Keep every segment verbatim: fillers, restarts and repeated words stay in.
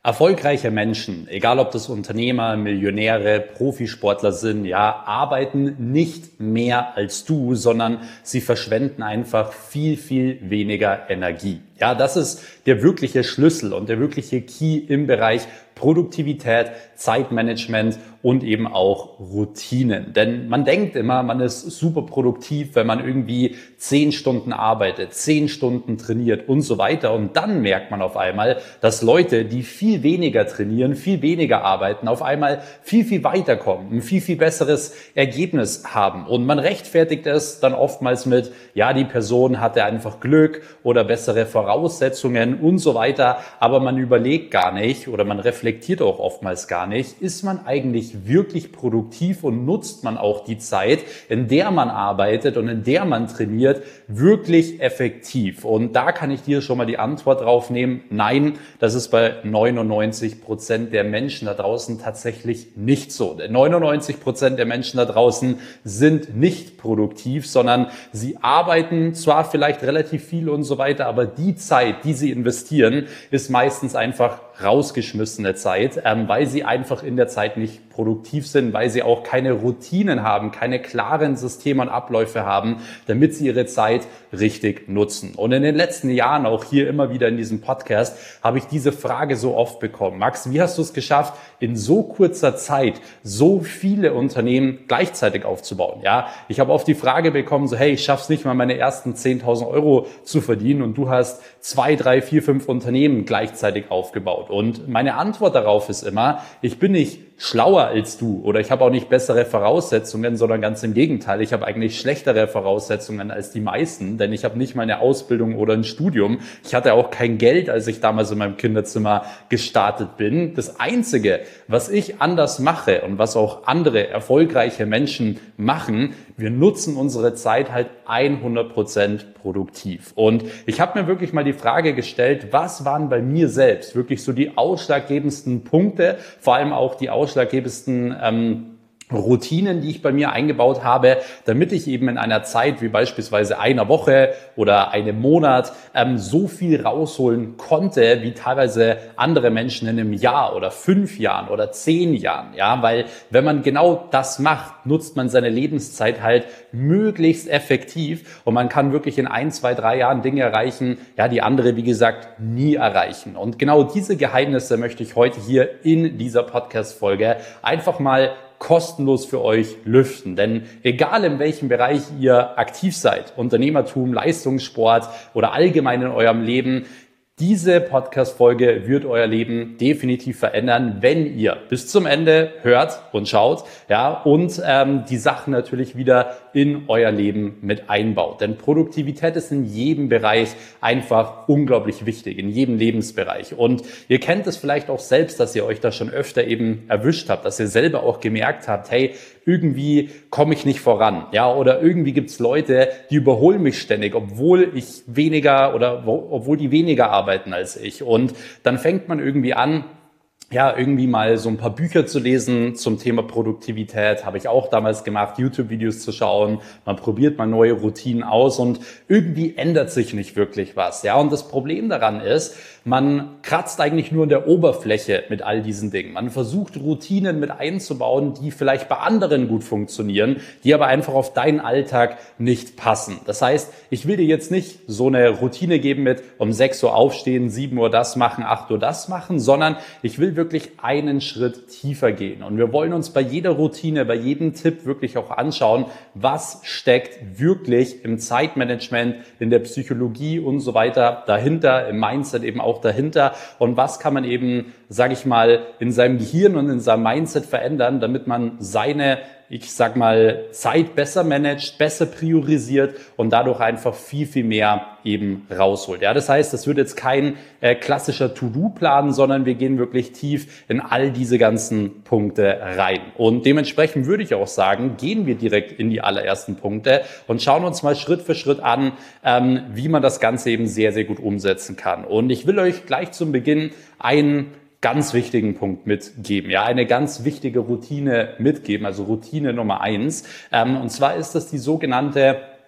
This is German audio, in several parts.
Erfolgreiche Menschen, egal ob das Unternehmer, Millionäre, Profisportler sind, ja, arbeiten nicht mehr als du, sondern sie verschwenden einfach viel, viel weniger Energie. Ja, das ist der wirkliche Schlüssel und der wirkliche Key im Bereich Produktivität, Zeitmanagement und eben auch Routinen. Denn man denkt immer, man ist super produktiv, wenn man irgendwie zehn Stunden arbeitet, zehn Stunden trainiert und so weiter. Und dann merkt man auf einmal, dass Leute, die viel weniger trainieren, viel weniger arbeiten, auf einmal viel, viel weiterkommen, ein viel, viel besseres Ergebnis haben. Und man rechtfertigt es dann oftmals mit, ja, die Person hatte einfach Glück oder bessere Voraussetzungen und so weiter. Aber man überlegt gar nicht oder man reflektiert auch oftmals gar nicht, ist man eigentlich wirklich produktiv und nutzt man auch die Zeit, in der man arbeitet und in der man trainiert, wirklich effektiv? Und da kann ich dir schon mal die Antwort drauf nehmen. Nein, das ist bei neunundneunzig Prozent der Menschen da draußen tatsächlich nicht so. Denn neunundneunzig Prozent der Menschen da draußen sind nicht produktiv, sondern sie arbeiten zwar vielleicht relativ viel und so weiter, aber die Zeit, die sie investieren, ist meistens einfach rausgeschmissene Zeit, ähm, weil sie einfach in der Zeit nicht produktiv sind, weil sie auch keine Routinen haben, keine klaren Systeme und Abläufe haben, damit sie ihre Zeit richtig nutzen. Und in den letzten Jahren, auch hier immer wieder in diesem Podcast, habe ich diese Frage so oft bekommen. Max, wie hast du es geschafft, in so kurzer Zeit so viele Unternehmen gleichzeitig aufzubauen? Ja, ich habe oft die Frage bekommen, so, hey, ich schaff's nicht mal, meine ersten zehntausend Euro zu verdienen und du hast zwei, drei, vier, fünf Unternehmen gleichzeitig aufgebaut. Und meine Antwort darauf ist immer, ich bin nicht schlauer als du oder ich habe auch nicht bessere Voraussetzungen, sondern ganz im Gegenteil. Ich habe eigentlich schlechtere Voraussetzungen als die meisten, denn ich habe nicht mal eine Ausbildung oder ein Studium. Ich hatte auch kein Geld, als ich damals in meinem Kinderzimmer gestartet bin. Das Einzige, was ich anders mache und was auch andere erfolgreiche Menschen machen, wir nutzen unsere Zeit halt hundert Prozent produktiv. Und ich habe mir wirklich mal die Frage gestellt, was waren bei mir selbst wirklich so die ausschlaggebendsten Punkte, vor allem auch die ausschlaggebendsten ähm, Routinen, die ich bei mir eingebaut habe, damit ich eben in einer Zeit wie beispielsweise einer Woche oder einem Monat ähm, so viel rausholen konnte, wie teilweise andere Menschen in einem Jahr oder fünf Jahren oder zehn Jahren. Ja, weil wenn man genau das macht, nutzt man seine Lebenszeit halt möglichst effektiv und man kann wirklich in ein, zwei, drei Jahren Dinge erreichen, ja, die andere, wie gesagt, nie erreichen. Und genau diese Geheimnisse möchte ich heute hier in dieser Podcast-Folge einfach mal kostenlos für euch lüften. Denn egal in welchem Bereich ihr aktiv seid, Unternehmertum, Leistungssport oder allgemein in eurem Leben, diese Podcast-Folge wird euer Leben definitiv verändern, wenn ihr bis zum Ende hört und schaut, ja, und ähm, die Sachen natürlich wieder in euer Leben mit einbaut. Denn Produktivität ist in jedem Bereich einfach unglaublich wichtig, in jedem Lebensbereich. Und ihr kennt es vielleicht auch selbst, dass ihr euch da schon öfter eben erwischt habt, dass ihr selber auch gemerkt habt, hey, irgendwie komme ich nicht voran, ja, oder irgendwie gibt's Leute, die überholen mich ständig, obwohl ich weniger oder wo, obwohl die weniger arbeiten als ich. Und dann fängt man irgendwie an, ja, irgendwie mal so ein paar Bücher zu lesen zum Thema Produktivität, habe ich auch damals gemacht, YouTube-Videos zu schauen, man probiert mal neue Routinen aus und irgendwie ändert sich nicht wirklich was, ja, und das Problem daran ist, man kratzt eigentlich nur in der Oberfläche mit all diesen Dingen. Man versucht Routinen mit einzubauen, die vielleicht bei anderen gut funktionieren, die aber einfach auf deinen Alltag nicht passen. Das heißt, ich will dir jetzt nicht so eine Routine geben mit um sechs Uhr aufstehen, sieben Uhr das machen, acht Uhr das machen, sondern ich will wirklich einen Schritt tiefer gehen. Und wir wollen uns bei jeder Routine, bei jedem Tipp wirklich auch anschauen, was steckt wirklich im Zeitmanagement, in der Psychologie und so weiter dahinter, im Mindset eben auch dahinter und was kann man eben, sage ich mal, in seinem Gehirn und in seinem Mindset verändern, damit man seine, ich sag mal, Zeit besser managt, besser priorisiert und dadurch einfach viel, viel mehr eben rausholt. Ja, das heißt, das wird jetzt kein äh, klassischer To-Do-Plan, sondern wir gehen wirklich tief in all diese ganzen Punkte rein. Und dementsprechend würde ich auch sagen, gehen wir direkt in die allerersten Punkte und schauen uns mal Schritt für Schritt an, ähm, wie man das Ganze eben sehr, sehr gut umsetzen kann. Und ich will euch gleich zum Beginn einen ganz wichtigen Punkt mitgeben, ja, eine ganz wichtige Routine mitgeben, also Routine Nummer eins. Ähm, und zwar ist das die sogenannte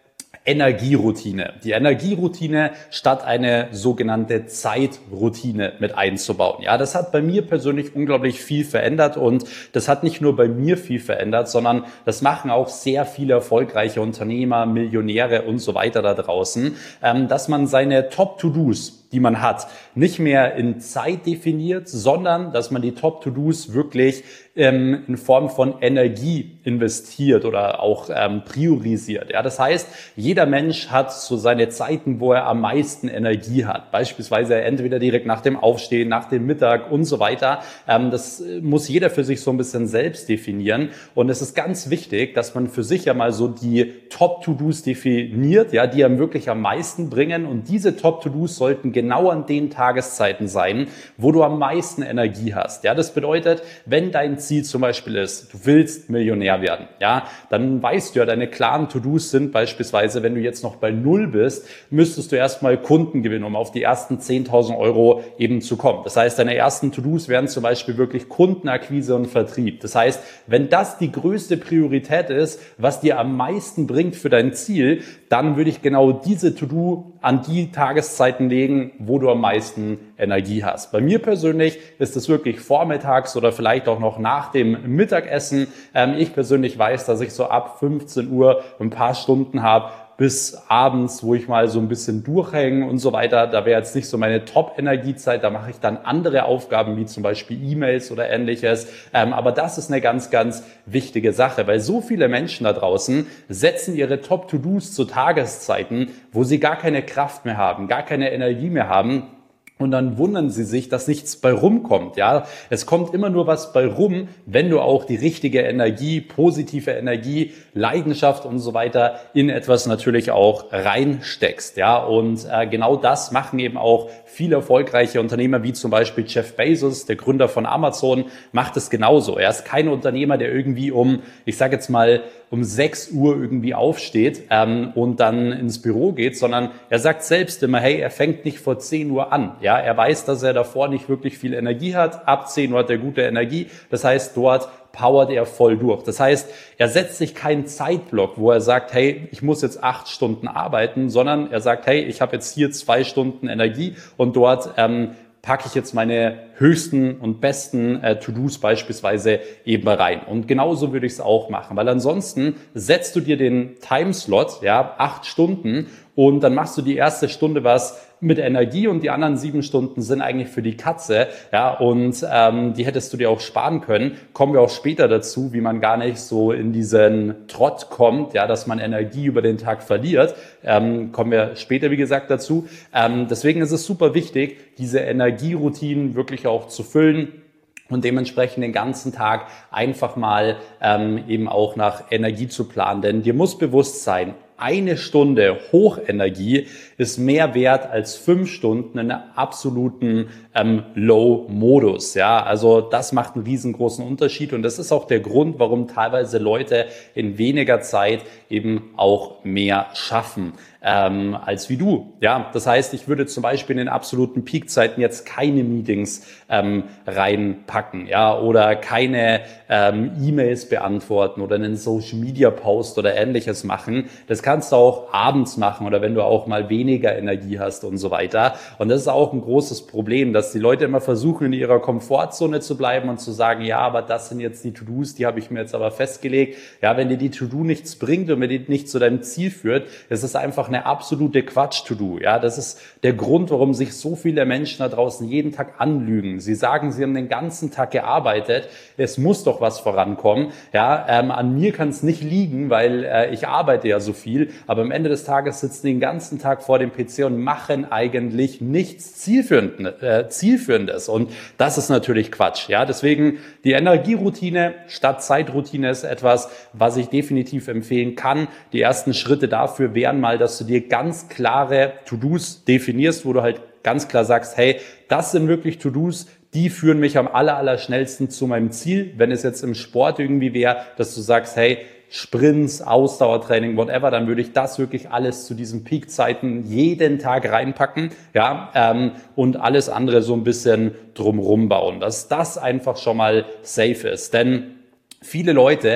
Energieroutine. Die Energieroutine statt eine sogenannte Zeitroutine mit einzubauen. Ja, das hat bei mir persönlich unglaublich viel verändert und das hat nicht nur bei mir viel verändert, sondern das machen auch sehr viele erfolgreiche Unternehmer, Millionäre und so weiter da draußen, dass man seine Top-To-Dos, die man hat, nicht mehr in Zeit definiert, sondern dass man die Top-To-Dos wirklich ähm, in Form von Energie investiert oder auch ähm, priorisiert. Ja, das heißt, jeder Mensch hat so seine Zeiten, wo er am meisten Energie hat. Beispielsweise entweder direkt nach dem Aufstehen, nach dem Mittag und so weiter. Ähm, das muss jeder für sich so ein bisschen selbst definieren. Und es ist ganz wichtig, dass man für sich ja mal so die Top-To-Dos definiert, ja, die einem wirklich am meisten bringen. Und diese Top-To-Dos sollten genau an den Tageszeiten sein, wo du am meisten Energie hast. Ja, das bedeutet, wenn dein Ziel zum Beispiel ist, du willst Millionär werden, ja, dann weißt du ja, deine klaren To-Dos sind beispielsweise, wenn du jetzt noch bei Null bist, müsstest du erstmal Kunden gewinnen, um auf die ersten zehntausend Euro eben zu kommen. Das heißt, deine ersten To-Dos wären zum Beispiel wirklich Kundenakquise und Vertrieb. Das heißt, wenn das die größte Priorität ist, was dir am meisten bringt für dein Ziel, dann würde ich genau diese To-Do an die Tageszeiten legen, wo du am meisten Energie hast. Bei mir persönlich ist es wirklich vormittags oder vielleicht auch noch nach dem Mittagessen. Ähm, ich persönlich weiß, dass ich so ab fünfzehn Uhr ein paar Stunden habe, bis abends, wo ich mal so ein bisschen durchhänge und so weiter. Da wäre jetzt nicht so meine Top-Energiezeit. Da mache ich dann andere Aufgaben, wie zum Beispiel E-Mails oder ähnliches. Ähm, aber das ist eine ganz, ganz wichtige Sache, weil so viele Menschen da draußen setzen ihre Top-To-Dos zu Tageszeiten, wo sie gar keine Kraft mehr haben, gar keine Energie mehr haben. Und dann wundern sie sich, dass nichts bei rumkommt. Ja, es kommt immer nur was bei rum, wenn du auch die richtige Energie, positive Energie, Leidenschaft und so weiter in etwas natürlich auch reinsteckst. Ja, und äh, genau das machen eben auch viele erfolgreiche Unternehmer, wie zum Beispiel Jeff Bezos, der Gründer von Amazon, macht es genauso. Er ist kein Unternehmer, der irgendwie um, ich sage jetzt mal, um sechs Uhr irgendwie aufsteht ähm, und dann ins Büro geht, sondern er sagt selbst immer, hey, er fängt nicht vor zehn Uhr an. Ja, er weiß, dass er davor nicht wirklich viel Energie hat. Ab zehn Uhr hat er gute Energie. Das heißt, dort powert er voll durch. Das heißt, er setzt sich keinen Zeitblock, wo er sagt, hey, ich muss jetzt acht Stunden arbeiten, sondern er sagt, hey, ich habe jetzt hier zwei Stunden Energie und dort ähm, packe ich jetzt meine höchsten und besten äh, To-Dos beispielsweise eben rein. Und genauso würde ich es auch machen, weil ansonsten setzt du dir den Timeslot, ja, acht Stunden und dann machst du die erste Stunde was mit Energie und die anderen sieben Stunden sind eigentlich für die Katze, ja, und ähm, die hättest du dir auch sparen können. Kommen wir auch später dazu, wie man gar nicht so in diesen Trott kommt, ja, dass man Energie über den Tag verliert. Ähm, kommen wir später, wie gesagt, dazu. Ähm, deswegen ist es super wichtig, diese Energieroutinen wirklich auch zu füllen und dementsprechend den ganzen Tag einfach mal ähm, eben auch nach Energie zu planen. Denn dir muss bewusst sein, eine Stunde Hochenergie ist mehr wert als fünf Stunden in einem absoluten ähm, Low-Modus. Ja, also das macht einen riesengroßen Unterschied und das ist auch der Grund, warum teilweise Leute in weniger Zeit eben auch mehr schaffen ähm, als wie du. Ja, das heißt, ich würde zum Beispiel in den absoluten Peakzeiten jetzt keine Meetings ähm, reinpacken, ja, oder keine ähm, E-Mails beantworten oder einen Social-Media-Post oder ähnliches machen. Das kannst du auch abends machen oder wenn du auch mal weniger Energie hast und so weiter. Und das ist auch ein großes Problem, dass die Leute immer versuchen, in ihrer Komfortzone zu bleiben und zu sagen, ja, aber das sind jetzt die To-Dos, die habe ich mir jetzt aber festgelegt. Ja, wenn dir die To-Do nichts bringt und wenn die nicht zu deinem Ziel führt, das ist einfach eine absolute Quatsch-To-Do. Ja, das ist der Grund, warum sich so viele Menschen da draußen jeden Tag anlügen. Sie sagen, sie haben den ganzen Tag gearbeitet. Es muss doch was vorankommen. Ja, ähm, an mir kann es nicht liegen, weil äh, ich arbeite ja so viel. Aber am Ende des Tages sitzen die den ganzen Tag vor dem P C und machen eigentlich nichts Zielführendes. Äh, Zielführendes. Und das ist natürlich Quatsch. Ja, deswegen die Energieroutine statt Zeitroutine ist etwas, was ich definitiv empfehlen kann. Die ersten Schritte dafür wären mal, dass du dir ganz klare To-Dos definierst, wo du halt ganz klar sagst, hey, das sind wirklich To-Dos, die führen mich am aller, aller schnellsten zu meinem Ziel. Wenn es jetzt im Sport irgendwie wäre, dass du sagst, hey, Sprints, Ausdauertraining, whatever, dann würde ich das wirklich alles zu diesen Peakzeiten jeden Tag reinpacken, ja, ähm, und alles andere so ein bisschen drumrum bauen, dass das einfach schon mal safe ist. Denn viele Leute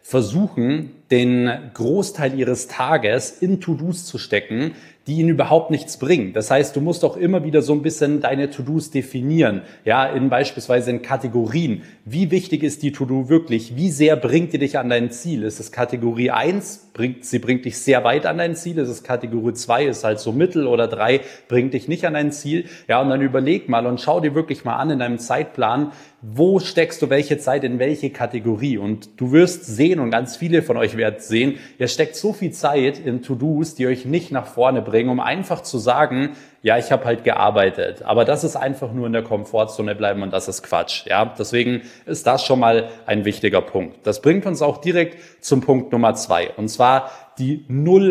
versuchen, den Großteil ihres Tages in To-Dos zu stecken, die ihnen überhaupt nichts bringen. Das heißt, du musst auch immer wieder so ein bisschen deine To-Dos definieren, ja, in beispielsweise in Kategorien. Wie wichtig ist die To-Do wirklich? Wie sehr bringt die dich an dein Ziel? Ist es Kategorie eins, bringt, sie bringt dich sehr weit an dein Ziel? Ist es Kategorie zwei, ist halt so mittel, oder drei, bringt dich nicht an dein Ziel? Ja, und dann überleg mal und schau dir wirklich mal an in deinem Zeitplan, wo steckst du welche Zeit in welche Kategorie? Und du wirst sehen, und ganz viele von euch werden sehen, ihr steckt so viel Zeit in To-Dos, die euch nicht nach vorne bringen, um einfach zu sagen, ja, ich habe halt gearbeitet. Aber das ist einfach nur in der Komfortzone bleiben, und das ist Quatsch. Ja, deswegen ist das schon mal ein wichtiger Punkt. Das bringt uns auch direkt zum Punkt Nummer zwei, und zwar die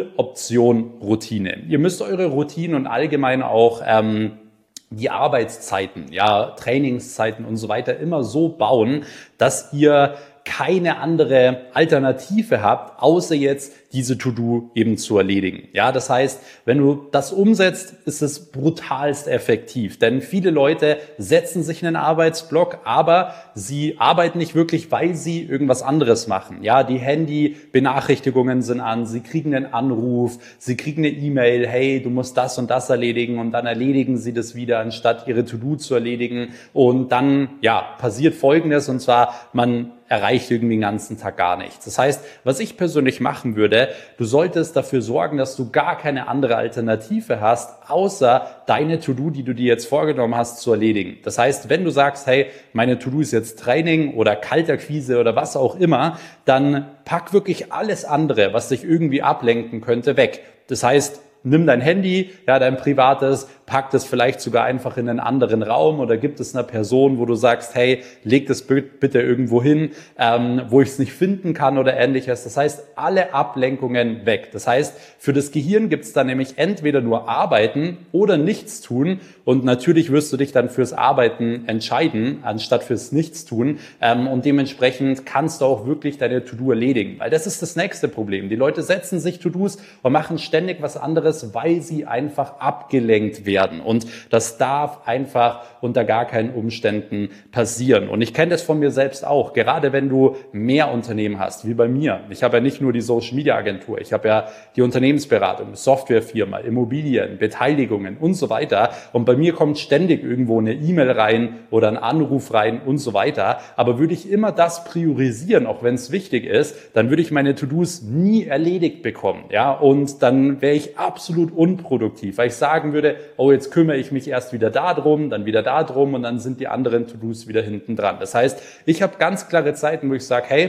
Null-Option-Routine. Ihr müsst eure Routinen und allgemein auch ähm, die Arbeitszeiten, ja, Trainingszeiten und so weiter immer so bauen, dass ihr keine andere Alternative habt, außer jetzt diese To-Do eben zu erledigen. Ja, das heißt, wenn du das umsetzt, ist es brutalst effektiv, denn viele Leute setzen sich einen Arbeitsblock, aber sie arbeiten nicht wirklich, weil sie irgendwas anderes machen. Ja, die Handy-Benachrichtigungen sind an, sie kriegen einen Anruf, sie kriegen eine E-Mail, hey, du musst das und das erledigen, und dann erledigen sie das wieder, anstatt ihre To-Do zu erledigen, und dann, ja, passiert Folgendes, und zwar, man erreicht irgendwie den ganzen Tag gar nichts. Das heißt, was ich persönlich machen würde, du solltest dafür sorgen, dass du gar keine andere Alternative hast, außer deine To-Do, die du dir jetzt vorgenommen hast, zu erledigen. Das heißt, wenn du sagst, hey, meine To-Do ist jetzt Training oder Kaltakquise oder was auch immer, dann pack wirklich alles andere, was dich irgendwie ablenken könnte, weg. Das heißt, nimm dein Handy, ja, dein privates, pack das vielleicht sogar einfach in einen anderen Raum, oder gibt es einer Person, wo du sagst, hey, leg das bitte irgendwo hin, ähm, wo ich es nicht finden kann oder ähnliches. Das heißt, alle Ablenkungen weg. Das heißt, für das Gehirn gibt es dann nämlich entweder nur Arbeiten oder nichts tun, und natürlich wirst du dich dann fürs Arbeiten entscheiden, anstatt fürs Nichtstun, ähm, und dementsprechend kannst du auch wirklich deine To-Do erledigen, weil das ist das nächste Problem. Die Leute setzen sich To-Dos und machen ständig was anderes, weil sie einfach abgelenkt werden. Und das darf einfach unter gar keinen Umständen passieren. Und ich kenne das von mir selbst auch. Gerade wenn du mehr Unternehmen hast, wie bei mir. Ich habe ja nicht nur die Social Media Agentur, ich habe ja die Unternehmensberatung, Softwarefirma, Immobilien, Beteiligungen und so weiter. Und bei mir kommt ständig irgendwo eine E-Mail rein oder ein Anruf rein und so weiter. Aber würde ich immer das priorisieren, auch wenn es wichtig ist, dann würde ich meine To-Dos nie erledigt bekommen. Ja, und dann wäre ich absolut absolut unproduktiv, weil ich sagen würde, oh, jetzt kümmere ich mich erst wieder darum, dann wieder darum, und dann sind die anderen To-Dos wieder hinten dran. Das heißt, ich habe ganz klare Zeiten, wo ich sage, hey,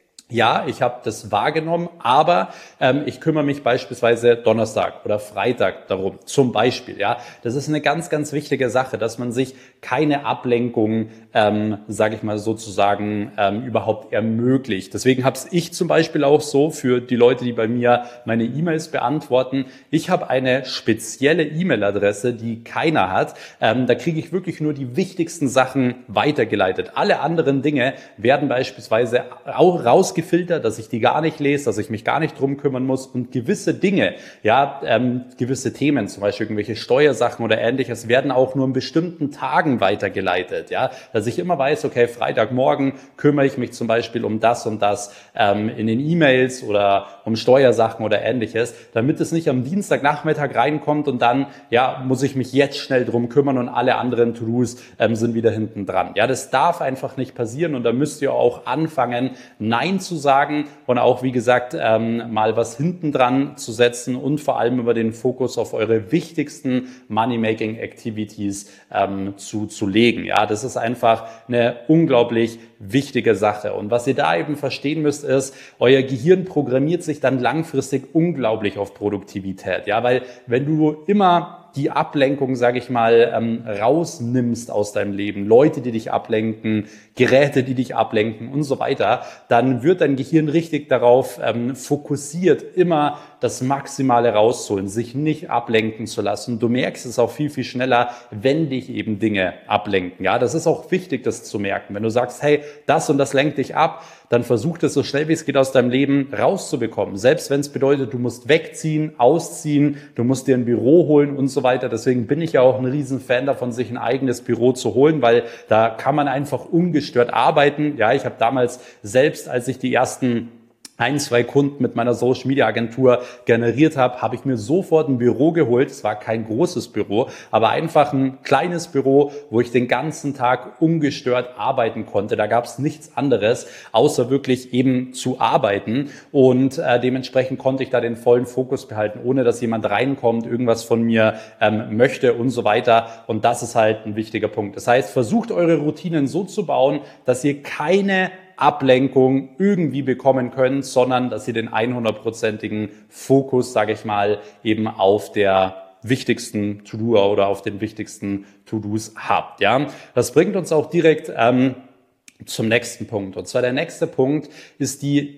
ja, ich habe das wahrgenommen, aber ähm, ich kümmere mich beispielsweise Donnerstag oder Freitag darum, zum Beispiel. Ja, das ist eine ganz, ganz wichtige Sache, dass man sich keine Ablenkung, ähm, sage ich mal sozusagen, ähm, überhaupt ermöglicht. Deswegen habe ich zum Beispiel auch so für die Leute, die bei mir meine E-Mails beantworten, ich habe eine spezielle E-Mail-Adresse, die keiner hat. Ähm, da kriege ich wirklich nur die wichtigsten Sachen weitergeleitet. Alle anderen Dinge werden beispielsweise auch rausgefiltert, dass ich die gar nicht lese, dass ich mich gar nicht drum kümmern muss, und gewisse Dinge, ja, ähm, gewisse Themen, zum Beispiel irgendwelche Steuersachen oder ähnliches, werden auch nur in bestimmten Tagen weitergeleitet, ja, dass ich immer weiß, okay, Freitagmorgen kümmere ich mich zum Beispiel um das und das ähm, in den E-Mails oder um Steuersachen oder ähnliches, damit es nicht am Dienstagnachmittag reinkommt und dann, ja, muss ich mich jetzt schnell drum kümmern und alle anderen To-Dos ähm, sind wieder hinten dran. Ja, das darf einfach nicht passieren, und da müsst ihr auch anfangen, Nein zu sagen und auch, wie gesagt, ähm, mal was hinten dran zu setzen und vor allem über den Fokus auf eure wichtigsten Money-Making-Activities ähm, zu, zu legen. Ja, das ist einfach eine unglaublich wichtige Sache. Und was ihr da eben verstehen müsst, ist, euer Gehirn programmiert sich dann langfristig unglaublich auf Produktivität. Ja, weil wenn du immer die Ablenkung, sage ich mal, ähm, rausnimmst aus deinem Leben, Leute, die dich ablenken, Geräte, die dich ablenken und so weiter, dann wird dein Gehirn richtig darauf ähm, fokussiert, immer das Maximale rauszuholen, sich nicht ablenken zu lassen. Du merkst es auch viel, viel schneller, wenn dich eben Dinge ablenken. Ja, das ist auch wichtig, das zu merken. Wenn du sagst, hey, das und das lenkt dich ab, dann versuch das so schnell wie es geht aus deinem Leben rauszubekommen. Selbst wenn es bedeutet, du musst wegziehen, ausziehen, du musst dir ein Büro holen und so weiter. Deswegen bin ich ja auch ein riesen Fan davon, sich ein eigenes Büro zu holen, weil da kann man einfach ungestört arbeiten. Ja, ich habe damals selbst, als ich die ersten ein, zwei Kunden mit meiner Social Media Agentur generiert habe, habe ich mir sofort ein Büro geholt. Es war kein großes Büro, aber einfach ein kleines Büro, wo ich den ganzen Tag ungestört arbeiten konnte. Da gab es nichts anderes, außer wirklich eben zu arbeiten. Und äh, dementsprechend konnte ich da den vollen Fokus behalten, ohne dass jemand reinkommt, irgendwas von mir ähm, möchte und so weiter. Und das ist halt ein wichtiger Punkt. Das heißt, versucht eure Routinen so zu bauen, dass ihr keine Ablenkung irgendwie bekommen könnt, sondern dass ihr den hundertprozentigen Fokus, sage ich mal, eben auf der wichtigsten To-Do oder auf den wichtigsten To-Dos habt. Ja, das bringt uns auch direkt ähm, zum nächsten Punkt. Und zwar der nächste Punkt ist die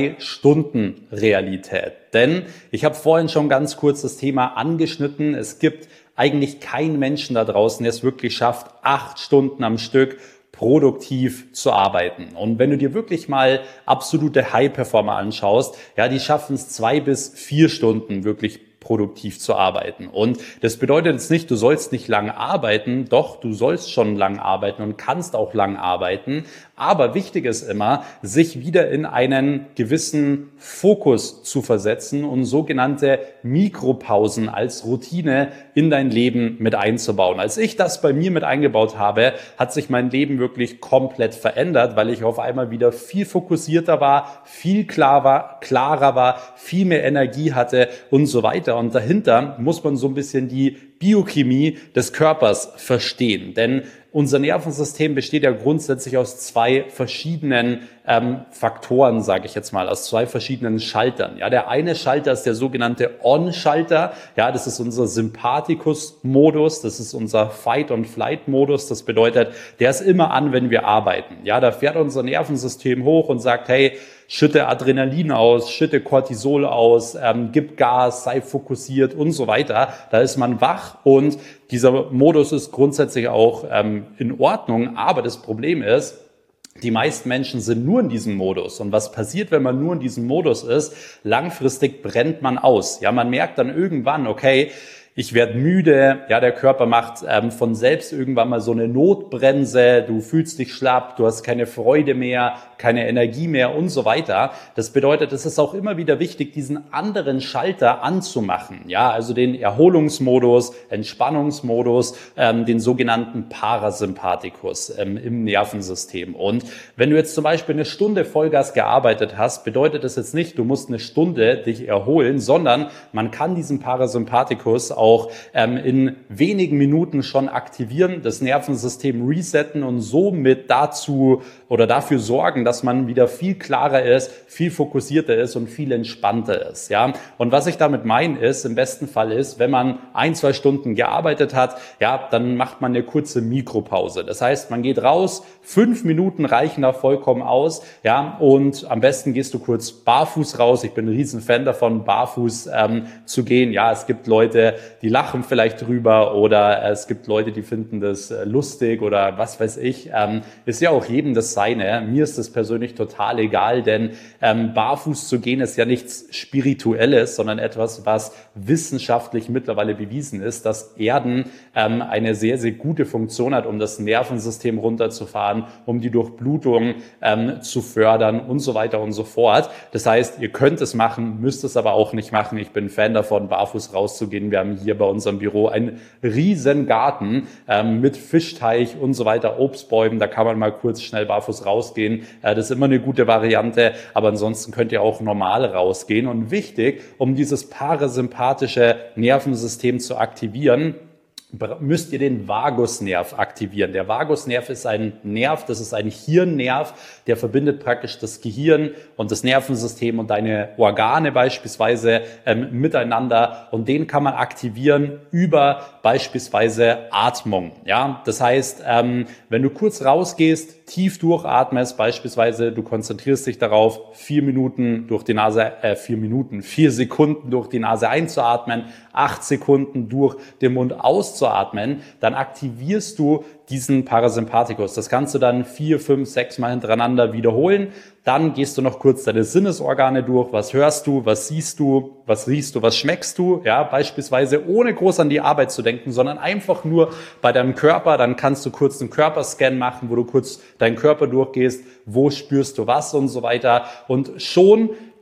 Drei-Stunden-Realität. Denn ich habe vorhin schon ganz kurz das Thema angeschnitten. Es gibt eigentlich keinen Menschen da draußen, der es wirklich schafft, acht Stunden am Stück produktiv zu arbeiten. Und wenn du dir wirklich mal absolute High-Performer anschaust, ja, die schaffen es zwei bis vier Stunden wirklich produktiv zu arbeiten. Und das bedeutet jetzt nicht, du sollst nicht lang arbeiten, doch du sollst schon lang arbeiten und kannst auch lang arbeiten. Aber wichtig ist immer, sich wieder in einen gewissen Fokus zu versetzen und sogenannte Mikropausen als Routine in dein Leben mit einzubauen. Als ich das bei mir mit eingebaut habe, hat sich mein Leben wirklich komplett verändert, weil ich auf einmal wieder viel fokussierter war, viel klar war, klarer war, viel mehr Energie hatte und so weiter. Und dahinter muss man so ein bisschen die Biochemie des Körpers verstehen. Denn unser Nervensystem besteht ja grundsätzlich aus zwei verschiedenen ähm, Faktoren, sage ich jetzt mal, aus zwei verschiedenen Schaltern. Ja, der eine Schalter ist der sogenannte On-Schalter. Ja, das ist unser Sympathikus-Modus, das ist unser Fight-and-Flight-Modus. Das bedeutet, der ist immer an, wenn wir arbeiten. Ja, da fährt unser Nervensystem hoch und sagt, hey, schütte Adrenalin aus, schütte Cortisol aus, ähm, gib Gas, sei fokussiert und so weiter. Da ist man wach und dieser Modus ist grundsätzlich auch ähm, in Ordnung. Aber das Problem ist, die meisten Menschen sind nur in diesem Modus. Und was passiert, wenn man nur in diesem Modus ist? Langfristig brennt man aus. Ja, man merkt dann irgendwann, okay, ich werde müde, ja, der Körper macht ähm, von selbst irgendwann mal so eine Notbremse, du fühlst dich schlapp, du hast keine Freude mehr, keine Energie mehr und so weiter. Das bedeutet, es ist auch immer wieder wichtig, diesen anderen Schalter anzumachen, ja, also den Erholungsmodus, Entspannungsmodus, ähm, den sogenannten Parasympathikus ähm, im Nervensystem. Und wenn du jetzt zum Beispiel eine Stunde Vollgas gearbeitet hast, bedeutet das jetzt nicht, du musst eine Stunde dich erholen, sondern man kann diesen Parasympathikus auch ähm, in wenigen Minuten schon aktivieren, das Nervensystem resetten und somit dazu oder dafür sorgen, dass man wieder viel klarer ist, viel fokussierter ist und viel entspannter ist. Ja, und was ich damit meine ist, im besten Fall ist, wenn man ein, zwei Stunden gearbeitet hat, ja, dann macht man eine kurze Mikropause. Das heißt, man geht raus, fünf Minuten reichen da vollkommen aus, ja, und am besten gehst du kurz barfuß raus. Ich bin ein riesen Fan davon, barfuß ähm, zu gehen. Ja, es gibt Leute, die lachen vielleicht drüber oder es gibt Leute, die finden das lustig oder was weiß ich. Ähm, ist ja auch jedem das Seine. Mir ist das persönlich total egal, denn ähm, barfuß zu gehen ist ja nichts Spirituelles, sondern etwas, was wissenschaftlich mittlerweile bewiesen ist, dass Erden ähm, eine sehr, sehr gute Funktion hat, um das Nervensystem runterzufahren, um die Durchblutung ähm, zu fördern und so weiter und so fort. Das heißt, ihr könnt es machen, müsst es aber auch nicht machen. Ich bin Fan davon, barfuß rauszugehen. Wir haben hier bei unserem Büro einen riesen Garten ähm, mit Fischteich und so weiter, Obstbäumen. Da kann man mal kurz schnell barfuß rausgehen. Äh, das ist immer eine gute Variante, aber ansonsten könnt ihr auch normal rausgehen. Und wichtig, um dieses parasympathische Nervensystem zu aktivieren, müsst ihr den Vagusnerv aktivieren. Der Vagusnerv ist ein Nerv, das ist ein Hirnnerv, der verbindet praktisch das Gehirn und das Nervensystem und deine Organe beispielsweise ähm, miteinander und den kann man aktivieren über beispielsweise Atmung. Ja, das heißt, ähm, wenn du kurz rausgehst, tief durchatmest, beispielsweise du konzentrierst dich darauf, vier Minuten durch die Nase, äh, vier Minuten, vier Sekunden durch die Nase einzuatmen, acht Sekunden durch den Mund auszuatmen, dann aktivierst du diesen Parasympathikus. Das kannst du dann vier, fünf, sechs Mal hintereinander wiederholen. Dann gehst du noch kurz deine Sinnesorgane durch. Was hörst du? Was siehst du? Was riechst du? Was schmeckst du? Ja, beispielsweise ohne groß an die Arbeit zu denken, sondern einfach nur bei deinem Körper. Dann kannst du kurz einen Körperscan machen, wo du kurz deinen Körper durchgehst. Wo spürst du was und so weiter. Und schon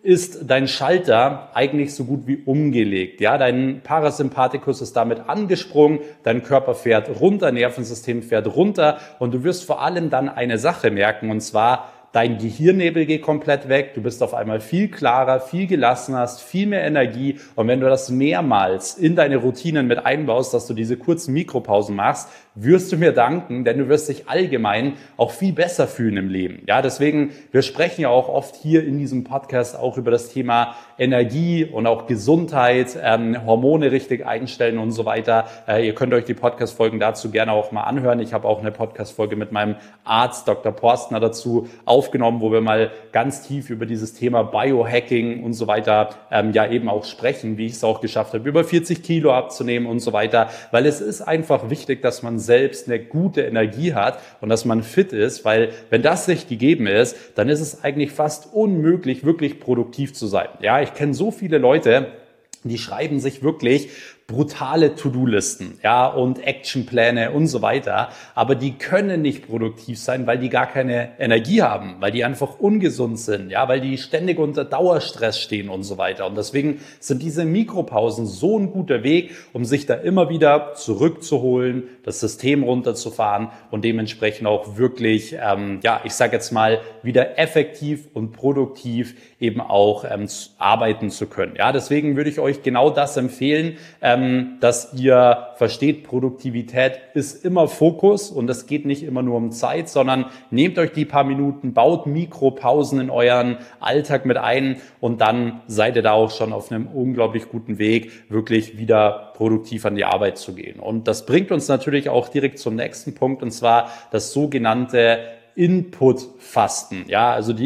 ist dein Schalter eigentlich so gut wie umgelegt. Ja, dein Parasympathikus ist damit angesprungen, dein Körper fährt runter, Nervensystem fährt runter und du wirst vor allem dann eine Sache merken, und zwar dein Gehirnnebel geht komplett weg, du bist auf einmal viel klarer, viel gelassener, hast viel mehr Energie, und wenn du das mehrmals in deine Routinen mit einbaust, dass du diese kurzen Mikropausen machst, wirst du mir danken, denn du wirst dich allgemein auch viel besser fühlen im Leben. Ja, deswegen, wir sprechen ja auch oft hier in diesem Podcast auch über das Thema Energie und auch Gesundheit, ähm, Hormone richtig einstellen und so weiter. Äh, ihr könnt euch die Podcast-Folgen dazu gerne auch mal anhören. Ich habe auch eine Podcast-Folge mit meinem Arzt Doktor Porstner dazu aufgenommen, wo wir mal ganz tief über dieses Thema Biohacking und so weiter ähm, ja eben auch sprechen, wie ich es auch geschafft habe, über vierzig Kilo abzunehmen und so weiter, weil es ist einfach wichtig, dass man selbst eine gute Energie hat und dass man fit ist, weil wenn das nicht gegeben ist, dann ist es eigentlich fast unmöglich, wirklich produktiv zu sein. Ja, ich kenne so viele Leute, die schreiben sich wirklich brutale To-Do-Listen, ja, und Actionpläne und so weiter, aber die können nicht produktiv sein, weil die gar keine Energie haben, weil die einfach ungesund sind, ja, weil die ständig unter Dauerstress stehen und so weiter. Und deswegen sind diese Mikropausen so ein guter Weg, um sich da immer wieder zurückzuholen, das System runterzufahren und dementsprechend auch wirklich, ähm, ja, ich sage jetzt mal, wieder effektiv und produktiv eben auch ähm, arbeiten zu können. Ja, deswegen würde ich euch genau das empfehlen, ähm, dass ihr versteht, Produktivität ist immer Fokus und es geht nicht immer nur um Zeit, sondern nehmt euch die paar Minuten, baut Mikropausen in euren Alltag mit ein und dann seid ihr da auch schon auf einem unglaublich guten Weg, wirklich wieder produktiv an die Arbeit zu gehen. Und das bringt uns natürlich auch direkt zum nächsten Punkt, und zwar das sogenannte Input-Fasten. Ja, also die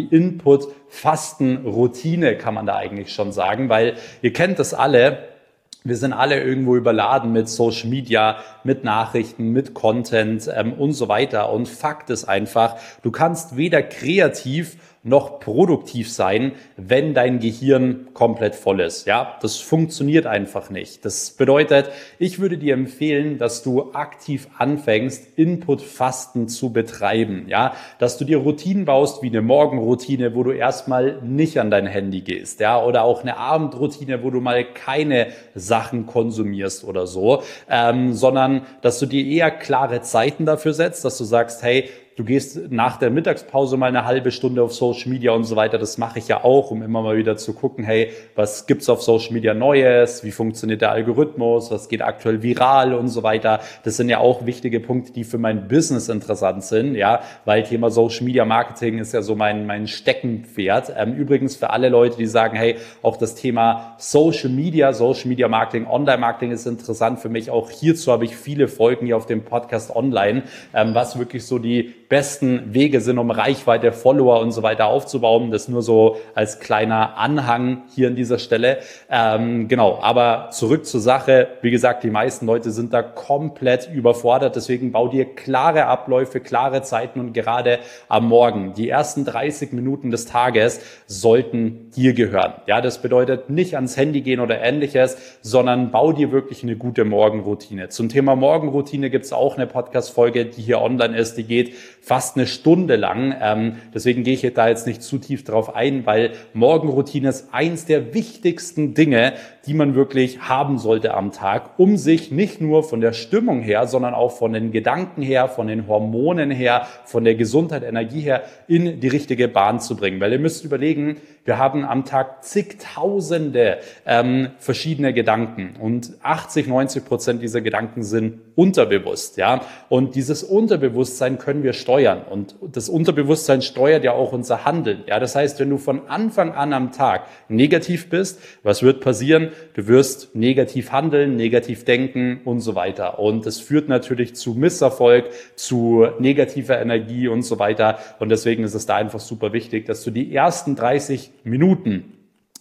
Input-Fasten-Routine kann man da eigentlich schon sagen, weil ihr kennt das alle. Wir sind alle irgendwo überladen mit Social Media, mit Nachrichten, mit Content ähm, und so weiter. Und Fakt ist einfach, du kannst weder kreativ noch produktiv sein, wenn dein Gehirn komplett voll ist. Ja, das funktioniert einfach nicht. Das bedeutet, ich würde dir empfehlen, dass du aktiv anfängst, Input-Fasten zu betreiben. Ja, dass du dir Routinen baust, wie eine Morgenroutine, wo du erstmal nicht an dein Handy gehst. Ja, oder auch eine Abendroutine, wo du mal keine Sachen konsumierst oder so, ähm, sondern dass du dir eher klare Zeiten dafür setzt, dass du sagst, hey, du gehst nach der Mittagspause mal eine halbe Stunde auf Social Media und so weiter. Das mache ich ja auch, um immer mal wieder zu gucken, hey, was gibt's auf Social Media Neues? Wie funktioniert der Algorithmus? Was geht aktuell viral und so weiter? Das sind ja auch wichtige Punkte, die für mein Business interessant sind, ja, weil Thema Social Media Marketing ist ja so mein, mein Steckenpferd. Ähm, übrigens für alle Leute, die sagen, hey, auch das Thema Social Media, Social Media Marketing, Online Marketing ist interessant für mich. Auch hierzu habe ich viele Folgen hier auf dem Podcast online, ähm, was wirklich so die besten Wege sind, um Reichweite, Follower und so weiter aufzubauen. Das nur so als kleiner Anhang hier an dieser Stelle. Ähm, genau, aber zurück zur Sache. Wie gesagt, die meisten Leute sind da komplett überfordert. Deswegen bau dir klare Abläufe, klare Zeiten und gerade am Morgen, die ersten dreißig Minuten des Tages sollten dir gehören. Ja, das bedeutet nicht ans Handy gehen oder ähnliches, sondern bau dir wirklich eine gute Morgenroutine. Zum Thema Morgenroutine gibt es auch eine Podcast-Folge, die hier online ist, die geht fast eine Stunde lang. Ähm, deswegen gehe ich da jetzt nicht zu tief drauf ein, weil Morgenroutine ist eins der wichtigsten Dinge, die man wirklich haben sollte am Tag, um sich nicht nur von der Stimmung her, sondern auch von den Gedanken her, von den Hormonen her, von der Gesundheit, Energie her in die richtige Bahn zu bringen. Weil ihr müsst überlegen, wir haben am Tag zigtausende ähm, verschiedene Gedanken und achtzig, neunzig Prozent dieser Gedanken sind unterbewusst, ja. Und dieses Unterbewusstsein können wir steuern und das Unterbewusstsein steuert ja auch unser Handeln, ja. Das heißt, wenn du von Anfang an am Tag negativ bist, was wird passieren? Du wirst negativ handeln, negativ denken und so weiter. Und das führt natürlich zu Misserfolg, zu negativer Energie und so weiter. Und deswegen ist es da einfach super wichtig, dass du die ersten dreißig Minuten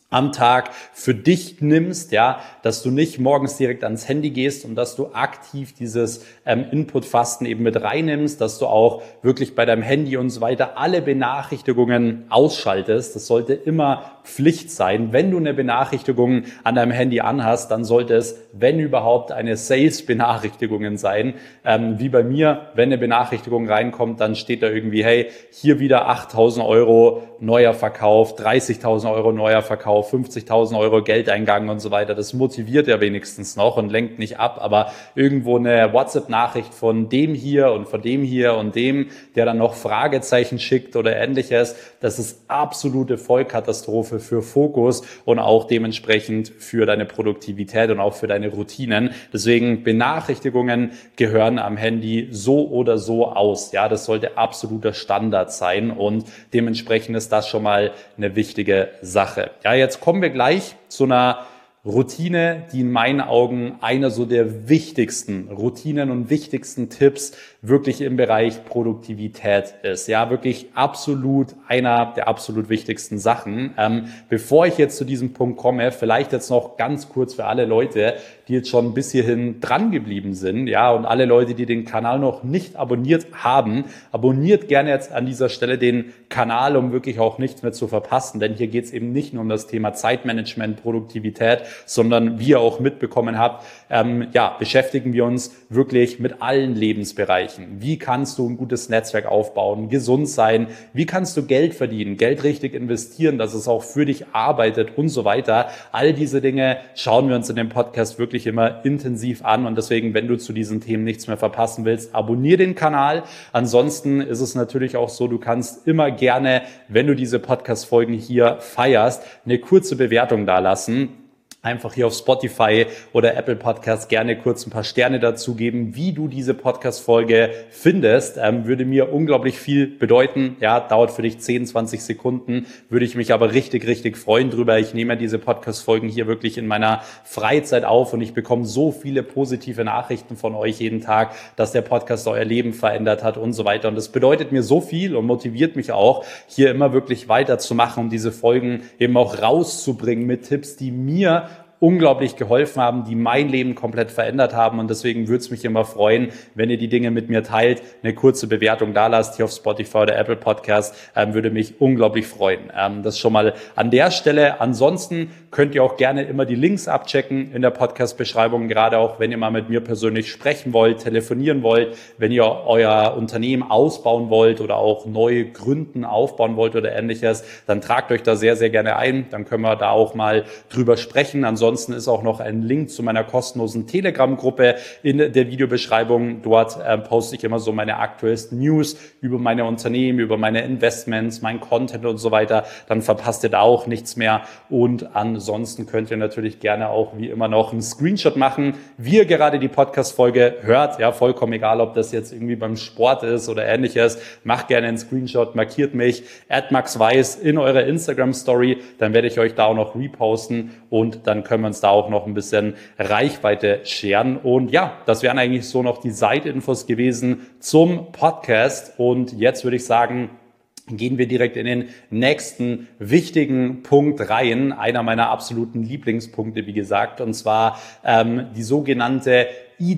am Tag für dich nimmst, ja, dass du nicht morgens direkt ans Handy gehst und dass du aktiv dieses ähm, Input-Fasten eben mit reinnimmst, dass du auch wirklich bei deinem Handy und so weiter alle Benachrichtigungen ausschaltest. Das sollte immer Pflicht sein. Wenn du eine Benachrichtigung an deinem Handy anhast, dann sollte es, wenn überhaupt, eine Sales-Benachrichtigung sein. Ähm, wie bei mir, wenn eine Benachrichtigung reinkommt, dann steht da irgendwie, hey, hier wieder achttausend Euro neuer Verkauf, dreißigtausend Euro neuer Verkauf, fünfzigtausend Euro Geldeingang und so weiter. Das motiviert ja wenigstens noch und lenkt nicht ab, aber irgendwo eine WhatsApp-Nachricht von dem hier und von dem hier und dem, der dann noch Fragezeichen schickt oder ähnliches, das ist absolute Vollkatastrophe für Fokus und auch dementsprechend für deine Produktivität und auch für deine Routinen. Deswegen Benachrichtigungen gehören am Handy so oder so aus. Ja, das sollte absoluter Standard sein und dementsprechend ist das schon mal eine wichtige Sache. Ja, jetzt kommen wir gleich zu einer Routine, die in meinen Augen einer so der wichtigsten Routinen und wichtigsten Tipps wirklich im Bereich Produktivität ist. Ja, wirklich absolut einer der absolut wichtigsten Sachen. Ähm, bevor ich jetzt zu diesem Punkt komme, vielleicht jetzt noch ganz kurz für alle Leute, die jetzt schon bis hierhin dran geblieben sind, ja, und alle Leute, die den Kanal noch nicht abonniert haben, abonniert gerne jetzt an dieser Stelle den Kanal, um wirklich auch nichts mehr zu verpassen, denn hier geht es eben nicht nur um das Thema Zeitmanagement, Produktivität, sondern wie ihr auch mitbekommen habt, ähm, ja, beschäftigen wir uns wirklich mit allen Lebensbereichen. Wie kannst du ein gutes Netzwerk aufbauen, gesund sein? Wie kannst du Geld verdienen, Geld richtig investieren, dass es auch für dich arbeitet und so weiter? All diese Dinge schauen wir uns in dem Podcast wirklich immer intensiv an und deswegen, wenn du zu diesen Themen nichts mehr verpassen willst, abonniere den Kanal. Ansonsten ist es natürlich auch so, du kannst immer gerne, wenn du diese Podcast-Folgen hier feierst, eine kurze Bewertung dalassen. Einfach hier auf Spotify oder Apple Podcasts gerne kurz ein paar Sterne dazu geben, wie du diese Podcast-Folge findest. Ähm, würde mir unglaublich viel bedeuten. Ja, dauert für dich zehn, zwanzig Sekunden. Würde ich mich aber richtig, richtig freuen drüber. Ich nehme diese Podcast-Folgen hier wirklich in meiner Freizeit auf und ich bekomme so viele positive Nachrichten von euch jeden Tag, dass der Podcast euer Leben verändert hat und so weiter. Und das bedeutet mir so viel und motiviert mich auch, hier immer wirklich weiterzumachen, um diese Folgen eben auch rauszubringen mit Tipps, die mir unglaublich geholfen haben, die mein Leben komplett verändert haben und deswegen würde es mich immer freuen, wenn ihr die Dinge mit mir teilt, eine kurze Bewertung da lasst hier auf Spotify oder Apple Podcast, ähm, würde mich unglaublich freuen. Ähm, das schon mal an der Stelle. Ansonsten könnt ihr auch gerne immer die Links abchecken in der Podcast-Beschreibung, gerade auch, wenn ihr mal mit mir persönlich sprechen wollt, telefonieren wollt, wenn ihr euer Unternehmen ausbauen wollt oder auch neu gründen, aufbauen wollt oder ähnliches, dann tragt euch da sehr, sehr gerne ein, dann können wir da auch mal drüber sprechen. Ansonsten Ansonsten ist auch noch ein Link zu meiner kostenlosen Telegram-Gruppe in der Videobeschreibung. Dort äh, poste ich immer so meine aktuellsten News über meine Unternehmen, über meine Investments, mein Content und so weiter. Dann verpasst ihr da auch nichts mehr. Und ansonsten könnt ihr natürlich gerne auch wie immer noch einen Screenshot machen, wie ihr gerade die Podcast-Folge hört. Ja, vollkommen egal, ob das jetzt irgendwie beim Sport ist oder ähnliches. Macht gerne einen Screenshot, markiert mich, at maxweiss in eurer Instagram-Story. Dann werde ich euch da auch noch reposten und dann könnt können wir uns da auch noch ein bisschen Reichweite scheren. Und ja, das wären eigentlich so noch die Side-Infos gewesen zum Podcast. Und jetzt würde ich sagen, gehen wir direkt in den nächsten wichtigen Punkt rein. Einer meiner absoluten Lieblingspunkte, wie gesagt, und zwar ähm, die sogenannte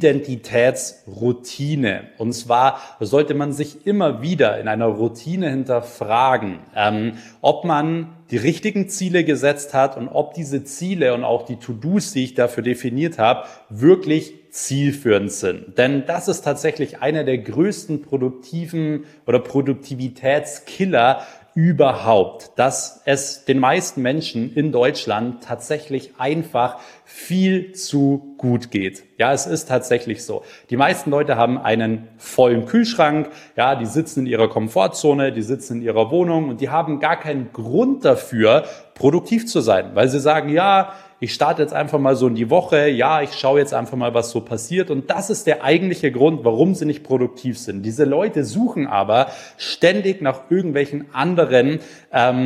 Identitätsroutine. Und zwar sollte man sich immer wieder in einer Routine hinterfragen, ähm, ob man die richtigen Ziele gesetzt hat und ob diese Ziele und auch die To-Dos, die ich dafür definiert habe, wirklich zielführend sind. Denn das ist tatsächlich einer der größten produktiven oder Produktivitätskiller überhaupt, dass es den meisten Menschen in Deutschland tatsächlich einfach viel zu gut geht. Ja, es ist tatsächlich so. Die meisten Leute haben einen vollen Kühlschrank, ja, die sitzen in ihrer Komfortzone, die sitzen in ihrer Wohnung und die haben gar keinen Grund dafür, produktiv zu sein, weil sie sagen, ja, ich starte jetzt einfach mal so in die Woche, ja, ich schaue jetzt einfach mal, was so passiert und das ist der eigentliche Grund, warum sie nicht produktiv sind. Diese Leute suchen aber ständig nach irgendwelchen anderen, ähm,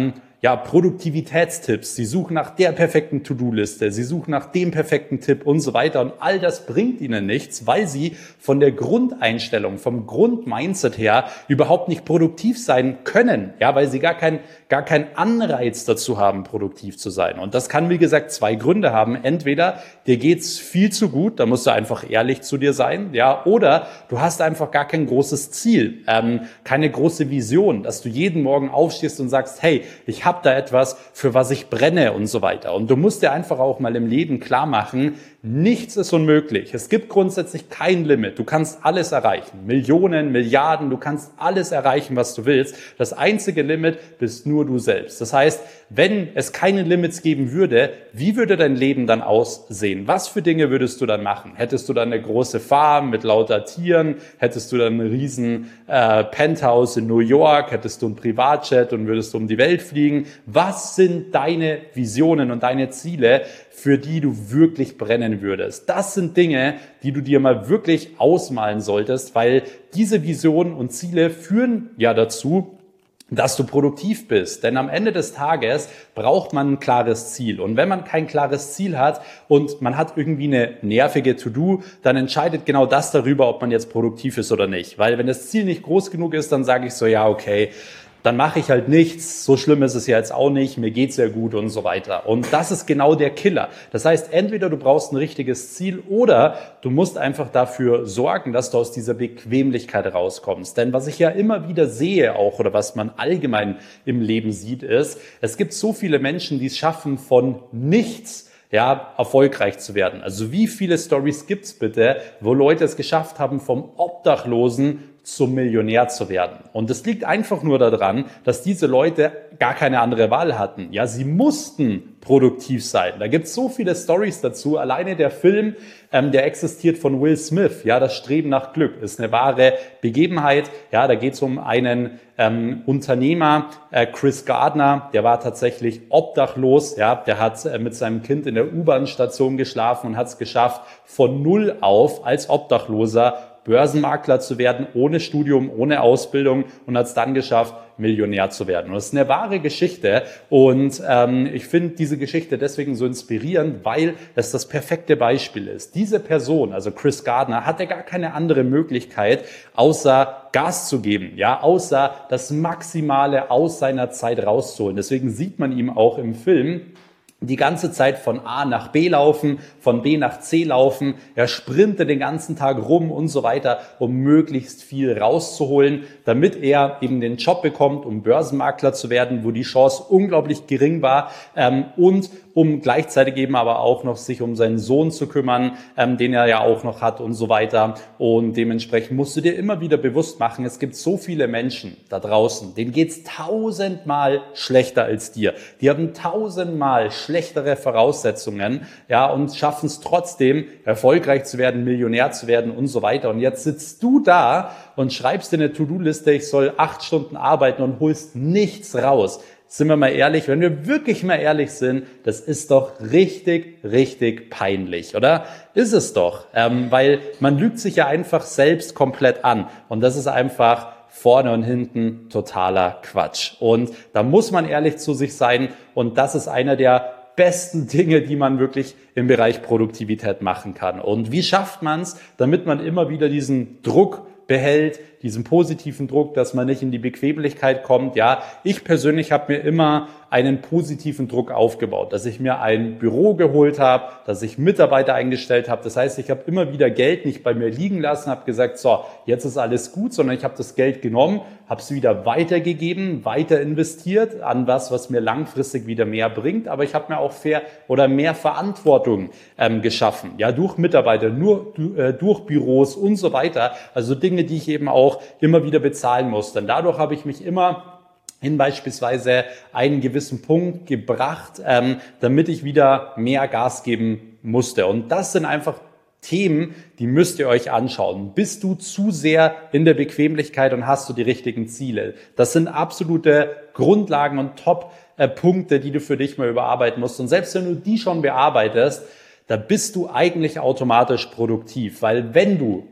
ja, Produktivitätstipps, sie suchen nach der perfekten To-Do-Liste, sie suchen nach dem perfekten Tipp und so weiter. Und all das bringt ihnen nichts, weil sie von der Grundeinstellung, vom Grundmindset her überhaupt nicht produktiv sein können, ja, weil sie gar keinen gar keinen Anreiz dazu haben, produktiv zu sein. Und das kann, wie gesagt, zwei Gründe haben. Entweder dir geht's viel zu gut, da musst du einfach ehrlich zu dir sein, ja, oder du hast einfach gar kein großes Ziel, ähm, keine große Vision, dass du jeden Morgen aufstehst und sagst, hey, ich habe da etwas, für was ich brenne und so weiter. Und du musst dir einfach auch mal im Leben klar machen, nichts ist unmöglich. Es gibt grundsätzlich kein Limit. Du kannst alles erreichen. Millionen, Milliarden, du kannst alles erreichen, was du willst. Das einzige Limit bist nur du selbst. Das heißt, wenn es keine Limits geben würde, wie würde dein Leben dann aussehen? Was für Dinge würdest du dann machen? Hättest du dann eine große Farm mit lauter Tieren? Hättest du dann einen riesen äh, Penthouse in New York? Hättest du einen Privatjet und würdest du um die Welt fliegen? Was sind deine Visionen und deine Ziele, für die du wirklich brennen würdest? Das sind Dinge, die du dir mal wirklich ausmalen solltest, weil diese Visionen und Ziele führen ja dazu, dass du produktiv bist. Denn am Ende des Tages braucht man ein klares Ziel. Und wenn man kein klares Ziel hat und man hat irgendwie eine nervige To-Do, dann entscheidet genau das darüber, ob man jetzt produktiv ist oder nicht. Weil wenn das Ziel nicht groß genug ist, dann sage ich so, ja, okay, dann mache ich halt nichts, so schlimm ist es ja jetzt auch nicht, mir geht's ja gut und so weiter. Und das ist genau der Killer. Das heißt, entweder du brauchst ein richtiges Ziel oder du musst einfach dafür sorgen, dass du aus dieser Bequemlichkeit rauskommst. Denn was ich ja immer wieder sehe auch oder was man allgemein im Leben sieht, ist, es gibt so viele Menschen, die es schaffen, von nichts ja, erfolgreich zu werden. Also wie viele Stories gibt's bitte, wo Leute es geschafft haben, vom Obdachlosen zum Millionär zu werden? Und das liegt einfach nur daran, dass diese Leute gar keine andere Wahl hatten. Ja, sie mussten produktiv sein. Da gibt's so viele Stories dazu. Alleine der Film, ähm, der existiert von Will Smith, ja, das Streben nach Glück, ist eine wahre Begebenheit. Ja, da geht's um einen ähm, Unternehmer, äh, Chris Gardner, der war tatsächlich obdachlos. Ja, der hat äh, mit seinem Kind in der U-Bahn-Station geschlafen und hat es geschafft, von null auf als Obdachloser Börsenmakler zu werden, ohne Studium, ohne Ausbildung und hat es dann geschafft, Millionär zu werden. Und das ist eine wahre Geschichte und ähm, ich finde diese Geschichte deswegen so inspirierend, weil es das perfekte Beispiel ist. Diese Person, also Chris Gardner, hatte gar keine andere Möglichkeit, außer Gas zu geben, ja, außer das Maximale aus seiner Zeit rauszuholen. Deswegen sieht man ihm auch im Film die ganze Zeit von A nach B laufen, von B nach C laufen, er sprintet den ganzen Tag rum und so weiter, um möglichst viel rauszuholen, damit er eben den Job bekommt, um Börsenmakler zu werden, wo die Chance unglaublich gering war ähm, und um gleichzeitig eben aber auch noch sich um seinen Sohn zu kümmern, ähm, den er ja auch noch hat und so weiter. Und dementsprechend musst du dir immer wieder bewusst machen, es gibt so viele Menschen da draußen, denen geht's tausendmal schlechter als dir. Die haben tausendmal schlechtere Voraussetzungen, ja, und schaffen es trotzdem, erfolgreich zu werden, Millionär zu werden und so weiter. Und jetzt sitzt du da und schreibst dir eine To-Do-Liste, ich soll acht Stunden arbeiten und holst nichts raus. Sind wir mal ehrlich, wenn wir wirklich mal ehrlich sind, das ist doch richtig, richtig peinlich, oder? Ist es doch, ähm, weil man lügt sich ja einfach selbst komplett an und das ist einfach vorne und hinten totaler Quatsch. Und da muss man ehrlich zu sich sein und das ist einer der besten Dinge, die man wirklich im Bereich Produktivität machen kann. Und wie schafft man es, damit man immer wieder diesen Druck behält, diesen positiven Druck, dass man nicht in die Bequemlichkeit kommt. Ja, ich persönlich habe mir immer einen positiven Druck aufgebaut, dass ich mir ein Büro geholt habe, dass ich Mitarbeiter eingestellt habe. Das heißt, ich habe immer wieder Geld nicht bei mir liegen lassen, habe gesagt, so, jetzt ist alles gut, sondern ich habe das Geld genommen, habe es wieder weitergegeben, weiter investiert an was, was mir langfristig wieder mehr bringt. Aber ich habe mir auch fair oder mehr Verantwortung ähm, geschaffen, ja, durch Mitarbeiter, nur äh, durch Büros und so weiter. Also Dinge, die ich eben auch immer wieder bezahlen muss. Denn dadurch habe ich mich immer in beispielsweise einen gewissen Punkt gebracht, ähm, damit ich wieder mehr Gas geben musste. Und das sind einfach Themen, die müsst ihr euch anschauen. Bist du zu sehr in der Bequemlichkeit und hast du die richtigen Ziele? Das sind absolute Grundlagen und Top-Punkte, die du für dich mal überarbeiten musst. Und selbst wenn du die schon bearbeitest, da bist du eigentlich automatisch produktiv. Weil wenn du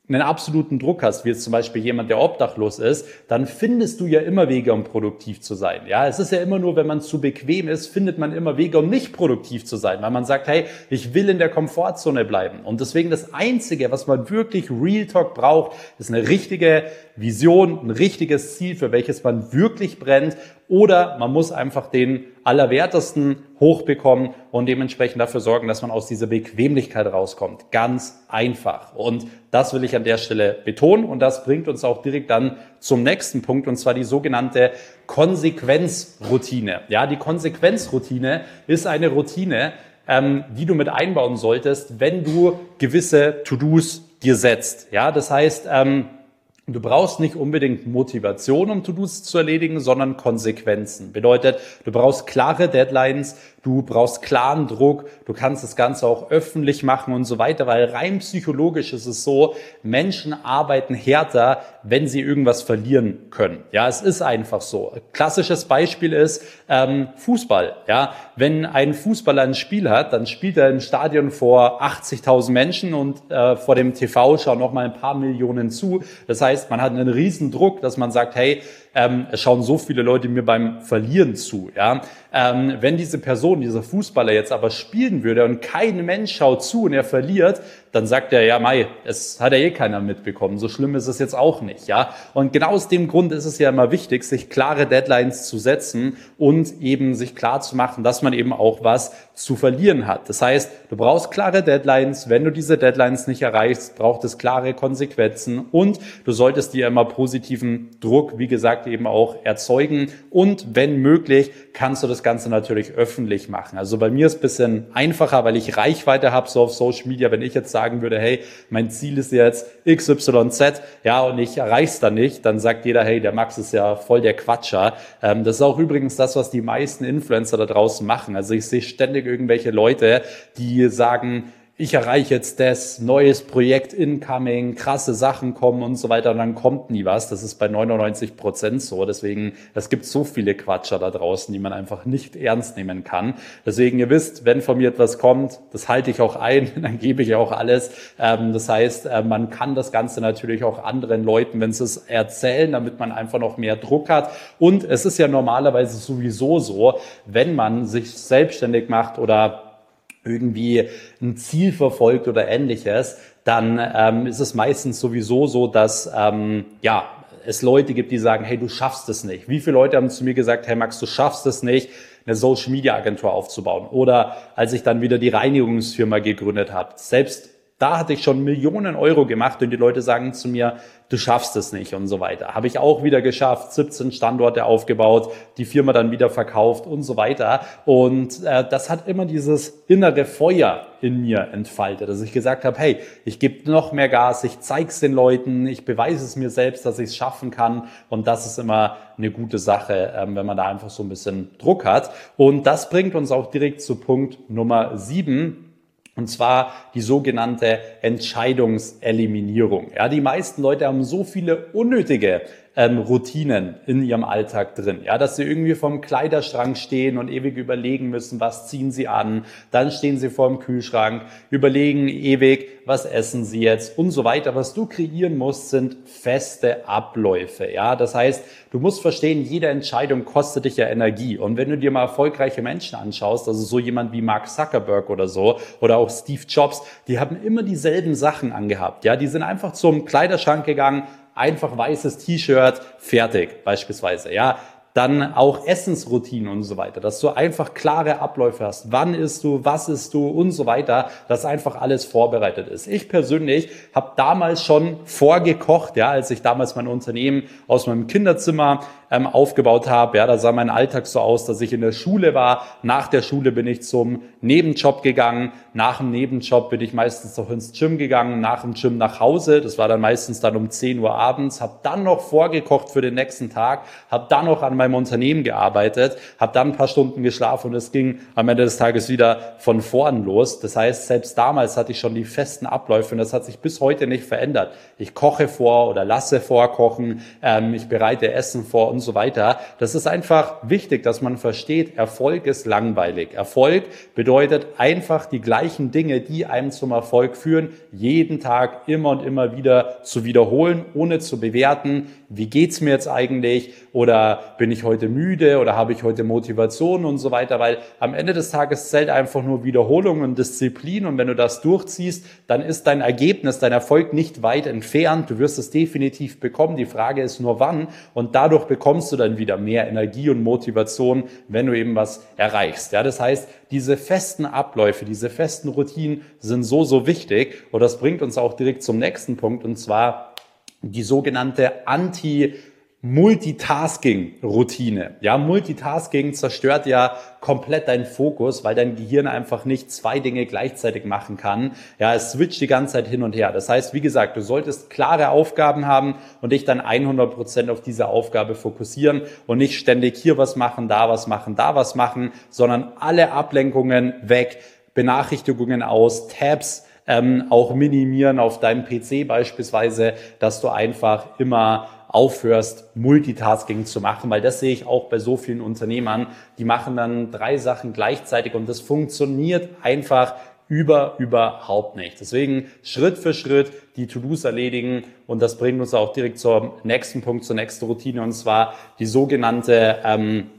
einen absoluten Druck hast, wie jetzt zum Beispiel jemand, der obdachlos ist, dann findest du ja immer Wege, um produktiv zu sein. Ja, es ist ja immer nur, wenn man zu bequem ist, findet man immer Wege, um nicht produktiv zu sein, weil man sagt, hey, ich will in der Komfortzone bleiben. Und deswegen das Einzige, was man wirklich Real Talk braucht, ist eine richtige Vision, ein richtiges Ziel, für welches man wirklich brennt. Oder man muss einfach den Allerwertesten hochbekommen und dementsprechend dafür sorgen, dass man aus dieser Bequemlichkeit rauskommt. Ganz einfach. Und das will ich an der Stelle betonen. Und das bringt uns auch direkt dann zum nächsten Punkt, und zwar die sogenannte Konsequenzroutine. Ja, die Konsequenzroutine ist eine Routine, ähm, die du mit einbauen solltest, wenn du gewisse To-Dos dir setzt. Ja, das heißt, ähm, du brauchst nicht unbedingt Motivation, um To-Dos zu erledigen, sondern Konsequenzen. Bedeutet, du brauchst klare Deadlines, du brauchst klaren Druck, du kannst das Ganze auch öffentlich machen und so weiter, weil rein psychologisch ist es so, Menschen arbeiten härter, wenn sie irgendwas verlieren können. Ja, es ist einfach so. Klassisches Beispiel ist ähm, Fußball. Ja, wenn ein Fußballer ein Spiel hat, dann spielt er im Stadion vor achtzigtausend Menschen und äh, vor dem T V schauen noch mal ein paar Millionen zu. Das heißt, man hat einen riesen Druck, dass man sagt, hey, ähm, es schauen so viele Leute mir beim Verlieren zu. Ja, ähm, wenn diese Person, dieser Fußballer jetzt aber spielen würde und kein Mensch schaut zu und er verliert, dann sagt er, ja, mei, es hat ja eh keiner mitbekommen. So schlimm ist es jetzt auch nicht, ja. Und genau aus dem Grund ist es ja immer wichtig, sich klare Deadlines zu setzen und eben sich klar zu machen, dass man eben auch was zu verlieren hat. Das heißt, du brauchst klare Deadlines. Wenn du diese Deadlines nicht erreichst, braucht es klare Konsequenzen und du solltest dir immer positiven Druck, wie gesagt, eben auch erzeugen. Und wenn möglich, kannst du das Ganze natürlich öffentlich machen. Also bei mir ist es ein bisschen einfacher, weil ich Reichweite habe, so auf Social Media. Wenn ich jetzt sagen würde, hey, mein Ziel ist jetzt X Y Z, ja, und ich erreiche es dann nicht, dann sagt jeder, hey, der Max ist ja voll der Quatscher. Ähm, das ist auch übrigens das, was die meisten Influencer da draußen machen. Also ich sehe ständig irgendwelche Leute, die sagen, ich erreiche jetzt das, neues Projekt incoming, krasse Sachen kommen und so weiter und dann kommt nie was. Das ist bei neunundneunzig Prozent so. Deswegen, es gibt so viele Quatscher da draußen, die man einfach nicht ernst nehmen kann. Deswegen, ihr wisst, wenn von mir etwas kommt, das halte ich auch ein, dann gebe ich auch alles. Das heißt, man kann das Ganze natürlich auch anderen Leuten, wenn sie es erzählen, damit man einfach noch mehr Druck hat. Und es ist ja normalerweise sowieso so, wenn man sich selbstständig macht oder irgendwie ein Ziel verfolgt oder ähnliches, dann ähm, ist es meistens sowieso so, dass ähm, ja es Leute gibt, die sagen, hey, du schaffst es nicht. Wie viele Leute haben zu mir gesagt, hey Max, du schaffst es nicht, eine Social-Media-Agentur aufzubauen? Oder als ich dann wieder die Reinigungsfirma gegründet habe, selbst da hatte ich schon Millionen Euro gemacht und die Leute sagen zu mir, du schaffst es nicht und so weiter. Habe ich auch wieder geschafft, siebzehn Standorte aufgebaut, die Firma dann wieder verkauft und so weiter. Und äh, das hat immer dieses innere Feuer in mir entfaltet, dass ich gesagt habe, hey, ich gebe noch mehr Gas, ich zeige es den Leuten, ich beweise es mir selbst, dass ich es schaffen kann. Und das ist immer eine gute Sache, ähm, wenn man da einfach so ein bisschen Druck hat. Und das bringt uns auch direkt zu Punkt Nummer sieben. Und zwar die sogenannte Entscheidungseliminierung. Ja, die meisten Leute haben so viele unnötige ähm, Routinen in ihrem Alltag drin, ja, dass sie irgendwie vorm Kleiderschrank stehen und ewig überlegen müssen, was ziehen sie an. Dann stehen sie vor dem Kühlschrank, überlegen ewig, was essen sie jetzt und so weiter. Was du kreieren musst, sind feste Abläufe. Ja, das heißt, du musst verstehen, jede Entscheidung kostet dich ja Energie. Und wenn du dir mal erfolgreiche Menschen anschaust, also so jemand wie Mark Zuckerberg oder so, oder auch Steve Jobs, die haben immer dieselben Sachen angehabt. Ja, die sind einfach zum Kleiderschrank gegangen, einfach weißes T-Shirt, fertig, beispielsweise. Ja, dann auch Essensroutinen und so weiter, dass du einfach klare Abläufe hast. Wann isst du, was isst du und so weiter, dass einfach alles vorbereitet ist. Ich persönlich habe damals schon vorgekocht, ja, als ich damals mein Unternehmen aus meinem Kinderzimmer ähm, aufgebaut habe. Ja, da sah mein Alltag so aus, dass ich in der Schule war. Nach der Schule bin ich zum Nebenjob gegangen. Nach dem Nebenjob bin ich meistens noch ins Gym gegangen, nach dem Gym nach Hause. Das war dann meistens dann um zehn Uhr abends. Habe dann noch vorgekocht für den nächsten Tag, habe dann noch an meinem Unternehmen gearbeitet, habe dann ein paar Stunden geschlafen und es ging am Ende des Tages wieder von vorn los. Das heißt, selbst damals hatte ich schon die festen Abläufe und das hat sich bis heute nicht verändert. Ich koche vor oder lasse vorkochen, ähm, ich bereite Essen vor und und so weiter. Das ist einfach wichtig, dass man versteht, Erfolg ist langweilig. Erfolg bedeutet einfach die gleichen Dinge, die einem zum Erfolg führen, jeden Tag immer und immer wieder zu wiederholen, ohne zu bewerten, wie geht's mir jetzt eigentlich oder bin ich heute müde oder habe ich heute Motivation und so weiter, weil am Ende des Tages zählt einfach nur Wiederholung und Disziplin und wenn du das durchziehst, dann ist dein Ergebnis, dein Erfolg nicht weit entfernt. Du wirst es definitiv bekommen. Die Frage ist nur wann und dadurch bekommst du dann wieder mehr Energie und Motivation, wenn du eben was erreichst. Ja, das heißt, diese festen Abläufe, diese festen Routinen sind so, so wichtig und das bringt uns auch direkt zum nächsten Punkt und zwar die sogenannte Anti-Multitasking-Routine. Ja, Multitasking zerstört ja komplett deinen Fokus, weil dein Gehirn einfach nicht zwei Dinge gleichzeitig machen kann. Ja, es switcht die ganze Zeit hin und her. Das heißt, wie gesagt, du solltest klare Aufgaben haben und dich dann hundert Prozent auf diese Aufgabe fokussieren und nicht ständig hier was machen, da was machen, da was machen, sondern alle Ablenkungen weg, Benachrichtigungen aus, Tabs Ähm, auch minimieren auf deinem P C beispielsweise, dass du einfach immer aufhörst, Multitasking zu machen, weil das sehe ich auch bei so vielen Unternehmern, die machen dann drei Sachen gleichzeitig und das funktioniert einfach über, überhaupt nicht. Deswegen Schritt für Schritt die To-Dos erledigen und das bringt uns auch direkt zum nächsten Punkt, zur nächsten Routine und zwar die sogenannte ähm,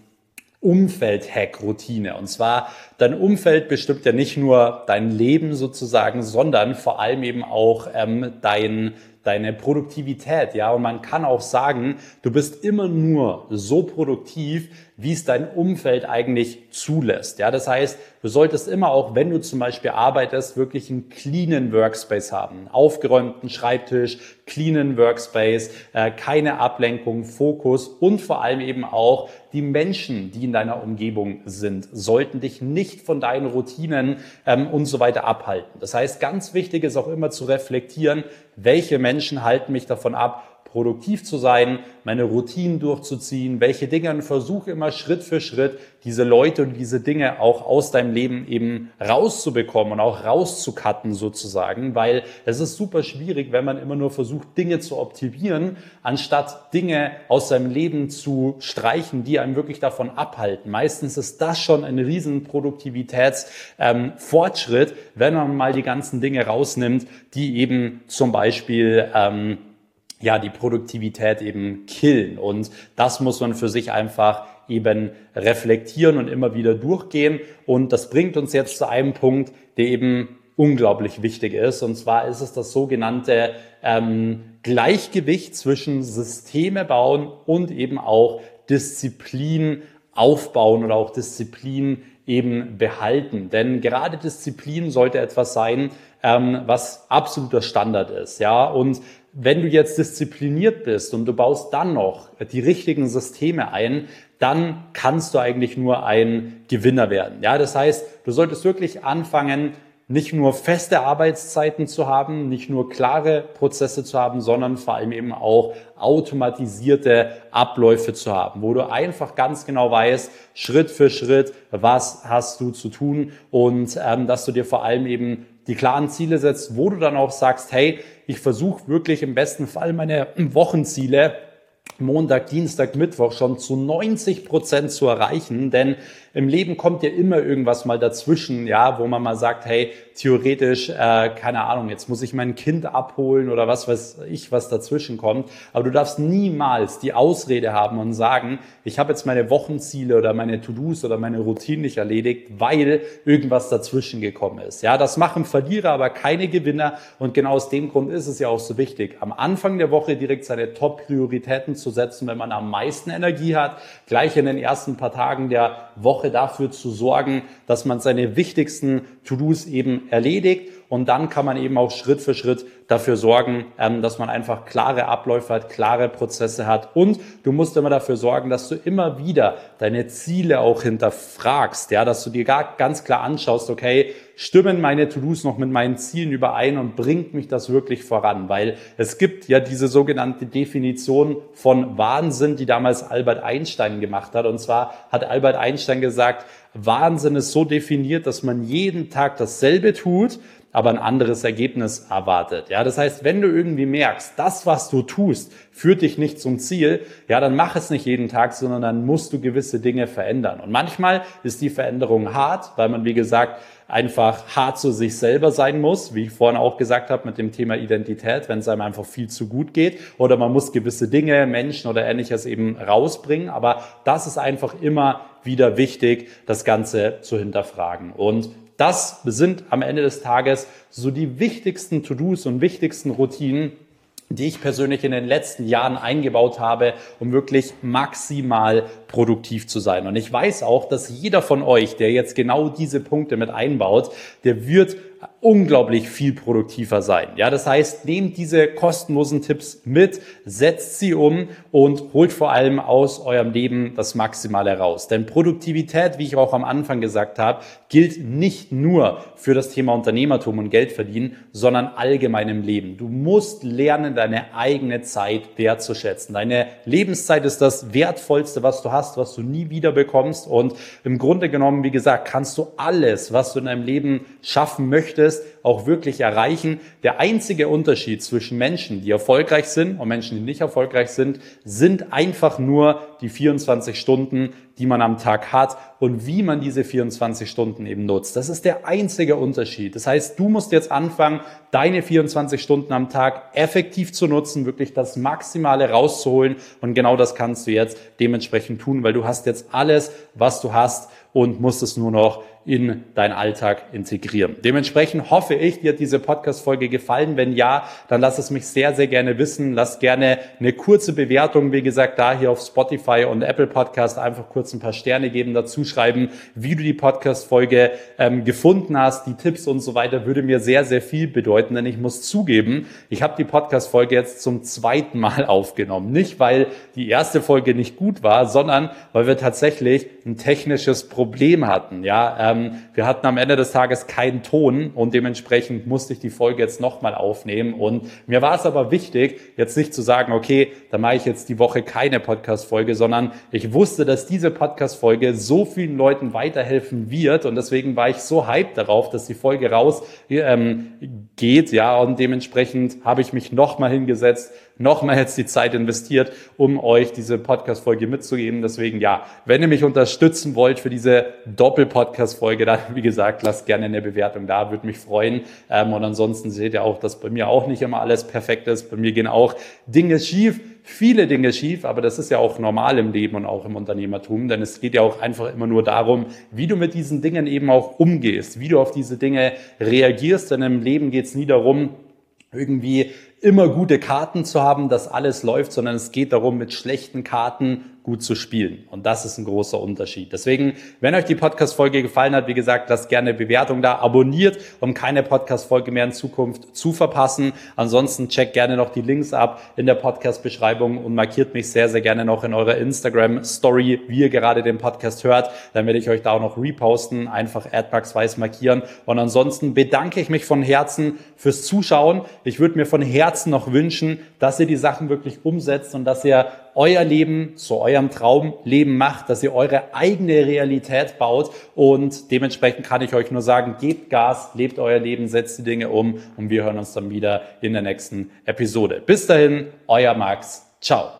Umfeld-Hack-Routine. Und zwar, dein Umfeld bestimmt ja nicht nur dein Leben sozusagen, sondern vor allem eben auch ähm, dein deine Produktivität, ja, und man kann auch sagen, du bist immer nur so produktiv, wie es dein Umfeld eigentlich zulässt, ja, das heißt, du solltest immer auch, wenn du zum Beispiel arbeitest, wirklich einen cleanen Workspace haben, einen aufgeräumten Schreibtisch, cleanen Workspace, äh, keine Ablenkung, Fokus und vor allem eben auch die Menschen, die in deiner Umgebung sind, sollten dich nicht von deinen Routinen ähm, und so weiter abhalten. Das heißt, ganz wichtig ist auch immer zu reflektieren, welche Menschen halten mich davon ab, produktiv zu sein, meine Routinen durchzuziehen, welche Dinge und versuche immer Schritt für Schritt diese Leute und diese Dinge auch aus deinem Leben eben rauszubekommen und auch rauszucutten sozusagen, weil es ist super schwierig, wenn man immer nur versucht, Dinge zu optimieren, anstatt Dinge aus seinem Leben zu streichen, die einem wirklich davon abhalten. Meistens ist das schon ein riesen Produktivitätsfortschritt, ähm, wenn man mal die ganzen Dinge rausnimmt, die eben zum Beispiel ähm, ja, die Produktivität eben killen. Und das muss man für sich einfach eben reflektieren und immer wieder durchgehen. Und das bringt uns jetzt zu einem Punkt, der eben unglaublich wichtig ist. Und zwar ist es das sogenannte ähm, Gleichgewicht zwischen Systeme bauen und eben auch Disziplin aufbauen oder auch Disziplin eben behalten. Denn gerade Disziplin sollte etwas sein, ähm, was absoluter Standard ist. Ja, und wenn du jetzt diszipliniert bist und du baust dann noch die richtigen Systeme ein, dann kannst du eigentlich nur ein Gewinner werden. Ja, das heißt, du solltest wirklich anfangen, nicht nur feste Arbeitszeiten zu haben, nicht nur klare Prozesse zu haben, sondern vor allem eben auch automatisierte Abläufe zu haben, wo du einfach ganz genau weißt, Schritt für Schritt, was hast du zu tun und ähm, dass du dir vor allem eben die klaren Ziele setzt, wo du dann auch sagst, hey, ich versuche wirklich im besten Fall meine Wochenziele Montag, Dienstag, Mittwoch schon zu neunzig Prozent zu erreichen, denn im Leben kommt ja immer irgendwas mal dazwischen, ja, wo man mal sagt, hey, theoretisch, äh, keine Ahnung, jetzt muss ich mein Kind abholen oder was weiß ich, was dazwischen kommt, aber du darfst niemals die Ausrede haben und sagen, ich habe jetzt meine Wochenziele oder meine To-Dos oder meine Routinen nicht erledigt, weil irgendwas dazwischen gekommen ist. Ja, das machen Verlierer, aber keine Gewinner und genau aus dem Grund ist es ja auch so wichtig, am Anfang der Woche direkt seine Top-Prioritäten zu setzen, wenn man am meisten Energie hat, gleich in den ersten paar Tagen der Woche dafür zu sorgen, dass man seine wichtigsten To-Dos eben erledigt und dann kann man eben auch Schritt für Schritt dafür sorgen, dass man einfach klare Abläufe hat, klare Prozesse hat und du musst immer dafür sorgen, dass du immer wieder deine Ziele auch hinterfragst, ja, dass du dir gar ganz klar anschaust, okay, stimmen meine To-Dos noch mit meinen Zielen überein und bringt mich das wirklich voran, weil es gibt ja diese sogenannte Definition von Wahnsinn, die damals Albert Einstein gemacht hat und zwar hat Albert Einstein gesagt, Wahnsinn ist so definiert, dass man jeden Tag dasselbe tut, aber ein anderes Ergebnis erwartet. Ja, das heißt, wenn du irgendwie merkst, das, was du tust, führt dich nicht zum Ziel, ja, dann mach es nicht jeden Tag, sondern dann musst du gewisse Dinge verändern. Und manchmal ist die Veränderung hart, weil man, wie gesagt, einfach hart zu sich selber sein muss, wie ich vorhin auch gesagt habe mit dem Thema Identität, wenn es einem einfach viel zu gut geht, oder man muss gewisse Dinge, Menschen oder Ähnliches eben rausbringen, aber das ist einfach immer wieder wichtig, das Ganze zu hinterfragen. Und das sind am Ende des Tages so die wichtigsten To-Dos und wichtigsten Routinen, die ich persönlich in den letzten Jahren eingebaut habe, um wirklich maximal produktiv zu sein. Und ich weiß auch, dass jeder von euch, der jetzt genau diese Punkte mit einbaut, der wird unglaublich viel produktiver sein. Ja, das heißt, nehmt diese kostenlosen Tipps mit, setzt sie um und holt vor allem aus eurem Leben das Maximale raus. Denn Produktivität, wie ich auch am Anfang gesagt habe, gilt nicht nur für das Thema Unternehmertum und Geld verdienen, sondern allgemein im Leben. Du musst lernen, deine eigene Zeit wertzuschätzen. Deine Lebenszeit ist das Wertvollste, was du hast, was du nie wieder bekommst. Und im Grunde genommen, wie gesagt, kannst du alles, was du in deinem Leben schaffen möchtest, auch wirklich erreichen. Der einzige Unterschied zwischen Menschen, die erfolgreich sind und Menschen, die nicht erfolgreich sind, sind einfach nur die vierundzwanzig Stunden, die man am Tag hat und wie man diese vierundzwanzig Stunden eben nutzt. Das ist der einzige Unterschied. Das heißt, du musst jetzt anfangen, deine vierundzwanzig Stunden am Tag effektiv zu nutzen, wirklich das Maximale rauszuholen, und genau das kannst du jetzt dementsprechend tun, weil du hast jetzt alles, was du hast, und musst es nur noch in deinen Alltag integrieren. Dementsprechend hoffe ich, dir hat diese Podcast-Folge gefallen. Wenn ja, dann lass es mich sehr, sehr gerne wissen. Lass gerne eine kurze Bewertung, wie gesagt, da hier auf Spotify und Apple Podcast einfach kurz ein paar Sterne geben, dazu schreiben, wie du die Podcast-Folge ähm, gefunden hast, die Tipps und so weiter, würde mir sehr, sehr viel bedeuten, denn ich muss zugeben, ich habe die Podcast-Folge jetzt zum zweiten Mal aufgenommen. Nicht, weil die erste Folge nicht gut war, sondern weil wir tatsächlich ein technisches Problem hatten. Ja, ähm, wir hatten am Ende des Tages keinen Ton und dementsprechend musste ich die Folge jetzt nochmal aufnehmen. Und mir war es aber wichtig, jetzt nicht zu sagen, okay, dann mache ich jetzt die Woche keine Podcast-Folge, sondern ich wusste, dass diese Podcast-Folge so vielen Leuten weiterhelfen wird, und deswegen war ich so hyped darauf, dass die Folge raus ähm, geht, ja, und dementsprechend habe ich mich nochmal hingesetzt, nochmal jetzt die Zeit investiert, um euch diese Podcast-Folge mitzugeben. Deswegen, ja, wenn ihr mich unterstützen wollt für diese Doppel-Podcast-Folge, dann, wie gesagt, lasst gerne eine Bewertung da, würde mich freuen. Ähm, und ansonsten seht ihr auch, dass bei mir auch nicht immer alles perfekt ist. Bei mir gehen auch Dinge schief, viele Dinge schief, aber das ist ja auch normal im Leben und auch im Unternehmertum, denn es geht ja auch einfach immer nur darum, wie du mit diesen Dingen eben auch umgehst, wie du auf diese Dinge reagierst, denn im Leben geht es nie darum, irgendwie immer gute Karten zu haben, dass alles läuft, sondern es geht darum, mit schlechten Karten gut zu spielen. Und das ist ein großer Unterschied. Deswegen, wenn euch die Podcast-Folge gefallen hat, wie gesagt, lasst gerne eine Bewertung da, abonniert, um keine Podcast-Folge mehr in Zukunft zu verpassen. Ansonsten checkt gerne noch die Links ab in der Podcast-Beschreibung und markiert mich sehr, sehr gerne noch in eurer Instagram-Story, wie ihr gerade den Podcast hört. Dann werde ich euch da auch noch reposten, einfach at max weiß markieren. Und ansonsten bedanke ich mich von Herzen fürs Zuschauen. Ich würde mir von Herzen noch wünschen, dass ihr die Sachen wirklich umsetzt und dass ihr euer Leben zu eurem Traumleben macht, dass ihr eure eigene Realität baut, und dementsprechend kann ich euch nur sagen, gebt Gas, lebt euer Leben, setzt die Dinge um, und wir hören uns dann wieder in der nächsten Episode. Bis dahin, euer Max. Ciao.